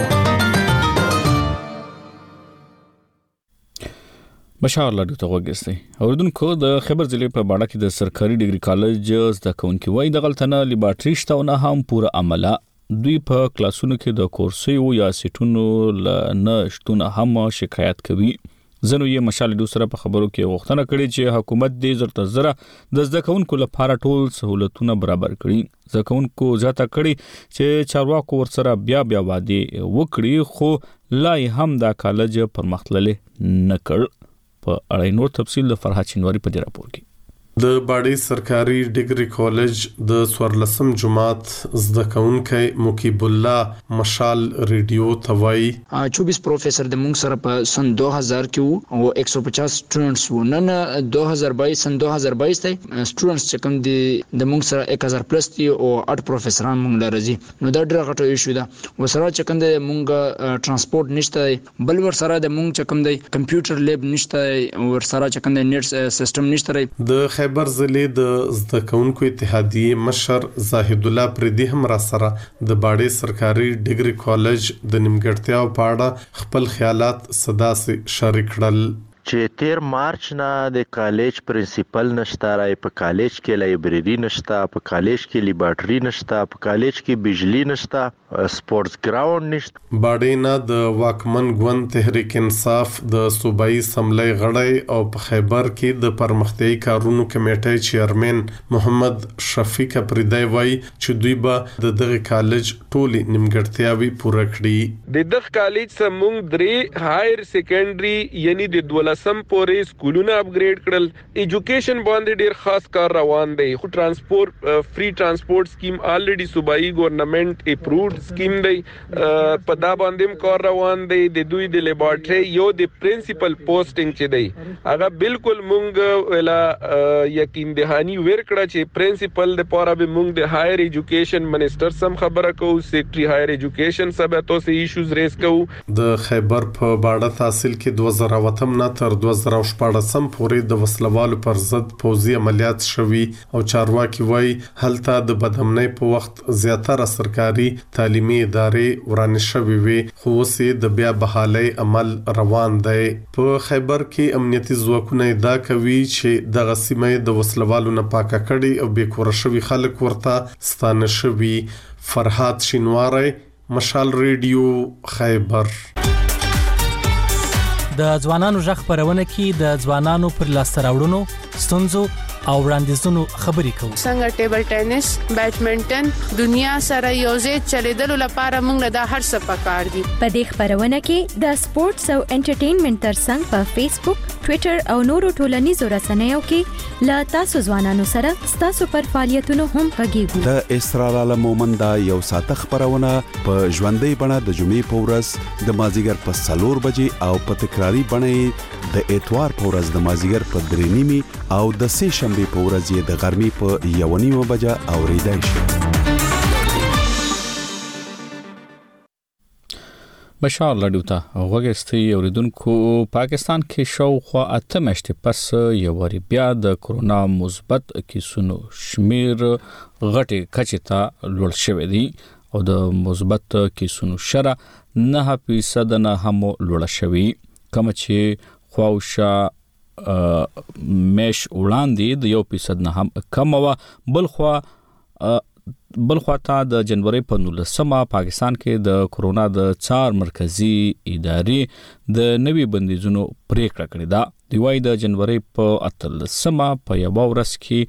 بشار لاډو ته وګورئ. اوردونکو د خیبر ضلع په باډا کې د سرکاري ډیګري کالج زده کوونکي وایي د غلطنه لیبارټری شته او نه هم پوره عمله. دوی په کلاسونو کې د کورسونو یا سیټونو نه شتون هم شکایت کوي. زنو یې مشال ډو سره په خبرو کې غوښتنه کړې چې حکومت دې زړه زره د زده کوونکو لپاره ټول سہولتونه برابر کړي. زده کوونکو ځاته کړي چې چارواکو ورسره بیا وعده وکړي خو لا هم دا کالج پرمختللی نه کړ. په اړه نور تفصیل د فرحات شینواری په دې راپور کې. د باډي سرکاري ډیګري کالج د 14 جماعت زده کوونکی مقیب الله مشال ریډیو توای 24 پروفیسور د مونږ سره په سن 2000 کې او 150 سټوډنټس وو. نن 2022 سن 2022 ته سټوډنټس چې کوم دي د مونږ سره 1000 پلس دي او 8 پروفیسوران مونږ لري. نو دا ډېر غټه ایشو ده. وسره چې کوم د مونږ ترانسپورت نشته، بل ور سره د مونږ چې کوم د کمپیوټر لیب نشته، ور سره چې کوم د نیټ سیستم نشته. د خیبر ضلع د زده کوونکو اتحادیه مشر زاهد الله پردي هم را سره د باډي سرکاري ډیګري کالج د نیمګړتیاو په اړه خپل خیالات صدا سي شریک کړل. چې 13 مارچ نه د کالج پرنسپل نشته، راي په کالج کې لایبرری نشته، په کالج کې لیبارټری نشته، په کالج کې بجلی نشته، سپورتس ګراوند نشته. باډي نه د واکمن ګوند تحریک انصاف د صوبایي سملای غړی او په خیبر کې د پرمختیايي کارونو کمیټې چیرمن محمد شفیق پردی وای چې دوی به د دغه کالج ټولې نیمګړتیاوي پوره کړي. د دغه کالج سمونږ 3 هایر سیکنډري یعنی د سم پورې سکولونه اپګریډ کړل. ایجوکیشن باندې ډیر خاص کار روان دی. خو ترانسپورت فری ترانسپورت سکیم الریډي صوبایي ګورنمنت اپرووډ سکیم دی. په دا باندې کار روان دی. د دوی د لیبارټری یو د پرنسپل پوسټینګ چې دی هغه بالکل مونږ ولا یقین دهانی ورکړه چې پرنسپل د پاره به مونږ د هایر ایجوکیشن منسٹر سم خبره کوو، سیکرټری هایر ایجوکیشن سبا تاسو ایشوز ریز کوو. د خیبر په باډا تحصیل کې 2008 نه تر 2014 پورې د وسلوالو پر ضد پوځي عملیات شوي او چارواکي وای هلته د بدامنۍ په وخت زیاتره سرکاري تعلیمي ادارې ورانه شوي وي، خو اوسې د بیا بحالي عمل روان دی. په خیبر کې امنیتي ځواکونه ادعا کوي چې د غسیمې د وسلوالو نه پاکه کړي او به کور شوي خلک ورته ستانه شوي. فرحات شینواری، مشال ریډیو، خیبر. د ځوانانو ژغ خبرونه کې د ځوانانو پر لاسته راوړنو، ستونزو او وړاندیزونو خبرې کوو. څنګه ټیبل ټینس، بیډمنټن دنیا سره یوځای چلیدلو لپاره موږ له هر څه پکار دي. په دې خبرونه کې د سپورتس او انټرټینمنټ ترڅنګ په فیسبوک، ټوئیټر او نورو ټولنیزو رسنیو کې لا تاسو ځوانانو سره تاسو پر فعالیتونو هم غږیږو. د اسرار عالم مومند یو ساعت خبرونه په ژوندۍ بڼه د جمعې په ورځ د مازیګر په 4 بجې او په تکراری بڼه د اتوار په ورځ د مازیګر په 3:30 او د سه شنبه په ورځ د غرمې په 1:30 بجې اوریدای شي. بشار لډیو ته وګستي اوریدونکو پاکستان کې شاوخوا 8 میاشتې پس یو وری بیا د کرونا مثبت کیسونو شمیر غټه کچې ته لوړ شوې دي او د مثبت کیسونو شره 9% نه هم لوړ شوې کوم چې خواوشا مش وړاندې د 1% نه هم کم و. بلخوا ته د جنوري په 19 پاکستان کې د کرونا د 4 مرکزی ادارې د نوي بندیزونو پریکړه کړې ده. دی وايي د جنوري په 18 په یو ورځ کې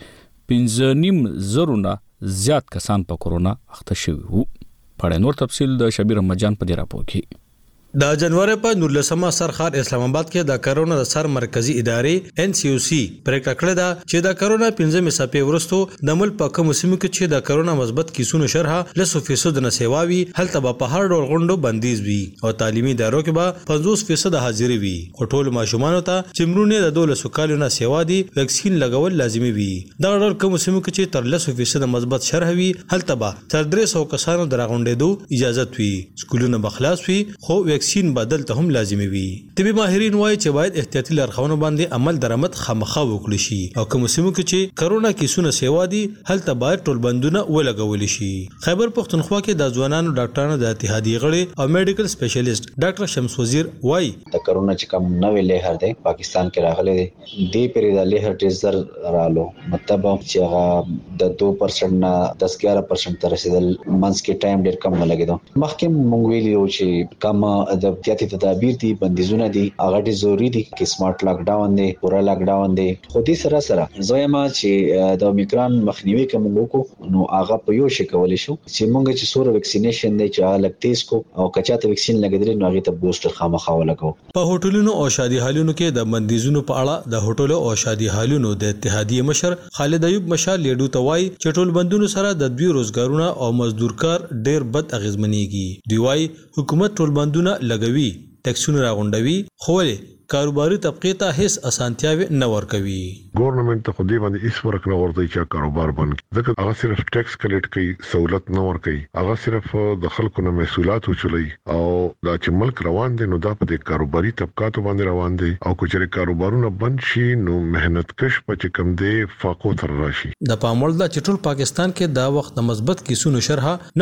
5.5 زیات کسان په کرونا اخته شوي وو. په نور تفصیل د شبیر احمد جان په دې راپور کې. د جنوري په 19 سرخار اسلام آباد کې د کرونا د سر مرکزی ادارې NCOC پریکړه کړې ده چې د کرونا 15 صپې ورستو د ملک په کوم سیمو کې چې د کرونا مثبت کیسونو شرح له 100% نه سیواوي هلته به په هر ډول غونډو بندیز وي او تعلیمي ادارو کې به 50% حاضري وي. ټول ماشومان ته چې مرونه د 12 کالو نه سیوا دي ویکسین لګول لازمي وي. دا ډول کوم سیمو کې چې تر 100% مثبت شرح وي هلته به تر 300 کسانو درغونډېدو اجازه وي. سکولونه بخلاص وي خو ویکسین بدل ته هم لازمي وي. طبي ماهرین وایي چې باید احتیاطي لارښوونو باندې عمل درآمد خامخا وکړي شي او کوم سیمو کې چې کرونا کیسونه سیوا دي هلته باید ټول بندونه ولګول شي. خیبر پختونخوا کې د ځوانانو ډاکټرانو د اتحادیې غړي او میډیکل سپیشلیست ډاکټر شمس وزیر وایي د کرونا چې کوم نوې لهر دی پاکستان کې راغلي دی د پیری د لهر ډیزر رالو مطلب چې هغه د 2% نه 10-11% تر رسیدل منځ کې ټایم ډیر کم لګیدو. مخکې مونږ ویلو چې کم د احتیاطي تدابیر دي بندیزونه دي هغه ډیر ضروری دي چې سمارټ لاک ډاون دی پورا لاک ډاون دی. خو دې سره زویما چې د اومیکرون مخنیوي کوم وکړو نو هغه په یو شي کولای شو چې مونږ چې سوره ویکسینیشن دی چې هغه لګتیس کو او کچاته ویکسین لګیدل نو هغه ته بوستر خامخا ولګو. په هوټلونو او شادي هالونو کې د بندیزونو په اړه د هوټلو او شادي هالونو د اتحادیې مشر خالد ایوب مشال لیډو توای چې ټول بندونو سره د دوی روزګارونه او مزدورکار ډیر بد اغیزمنېږي. دی وايي حکومت ټول بندونه لګوي ټیکسونه راغونډوي خو کاروباري طبقه ته هیڅ اسانتیاوي نه ورکوي. ګورنمنت ته خو دې باندې هیڅ ورک نه ورته چې کاروبار بند ځکه هغه صرف ټیکس کلیکټ کوي سہولت نه ورکوي. هغه صرف د خلکو نه مسؤلیت وچلي او دا چې ملک روان دي نو دا په دې کاروباري طبقاتو باندې روان دي او کچره کاروبارونه بند شي نو مهنت کش په کم دي فاقو تر راشي. د پاموړ د چټول پاکستان کې دا وخت د مثبت کیسونو شرح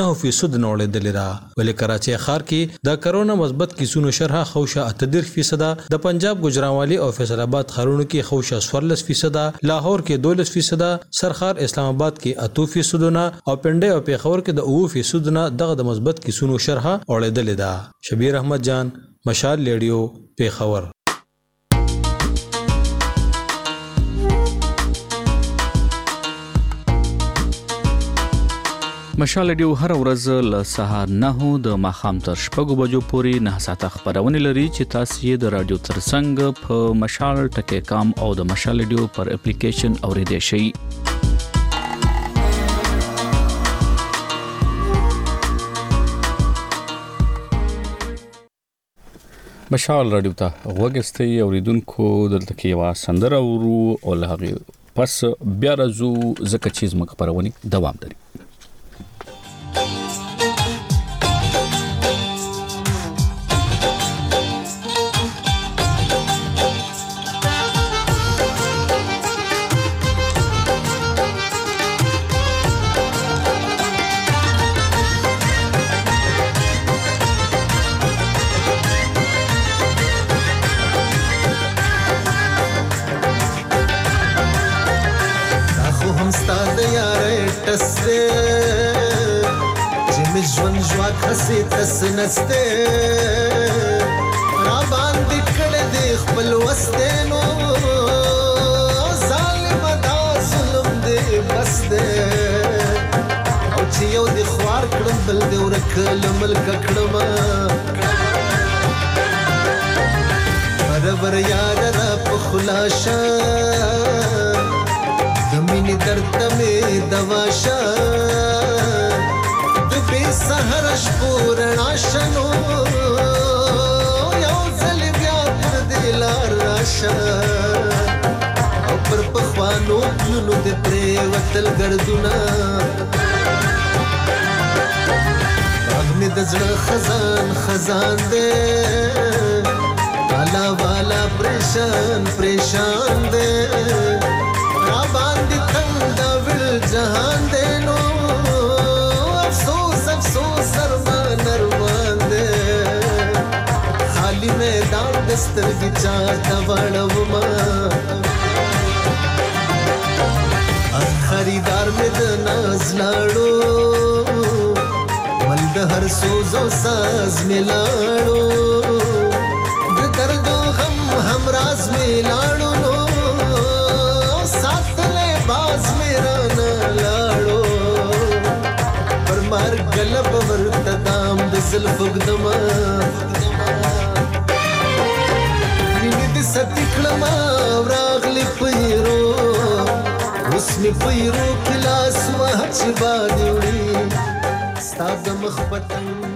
9% نوړېدل را ولې کراچي ښار کې د کرونا مثبت کیسونو شرح خوشه 8% د پنجاب گجرانوالی او فیصل آباد خارونو کې خوشه 14%، لاهور کې 12%، سرخار اسلام آباد کې 8% او پنډه او پیښور کې د 9% دغه د مثبت کیسونو شرح اورېدل ده. شبیر احمد جان، مشال لیډیو، پیښور. مشال ډیو هر ورځ له سهار 9 د ماخام تر 6 بجو پورې 9 ساعته خبرونه لري چې تاسو یې د رادیو ترڅنګ په مشال ټکی کام او د مشال ډیو پر اپلیکیشن اوریدئ شئ. مشال رادیو ته وګستئ اوریدونکو دلته کې یو سندره ورو او لهغه پس بیا راځو زکه چیز مخبرونی دوام لري. خسي تسنسته را باندې کړه دې خپل وستنو ظالم داس چې یو د خوار کړم بل د ورکل ملک کړم برابر یاد را په خلاصه د مینې درد مې دواشه د بې سحر شپور ناشنو یو ځل بیا پر دې لار راشه او پر پخوانو پلونو د پرې وتل ګردونه مې د زړه خزان خزان دې والا والا پریشان پریشان دې را باندې تنگ دا ول جهان دې نو افسوس افسوس ارمان ارمان دې خالی میدان دستر کی چاہتا وړم خریدار مې د ناز لاړو د هر سوز او ساز ملاړو د درد او غم هم راز ملاړو نو ساتلې باز میرا نه لاړو پر مرګ غلب ورتدام د زلف قدمه ویني د ستکړم راغلی پیرو اوس می پیرو کلاس واه چې باندې وړي ستاد مخ پتنګ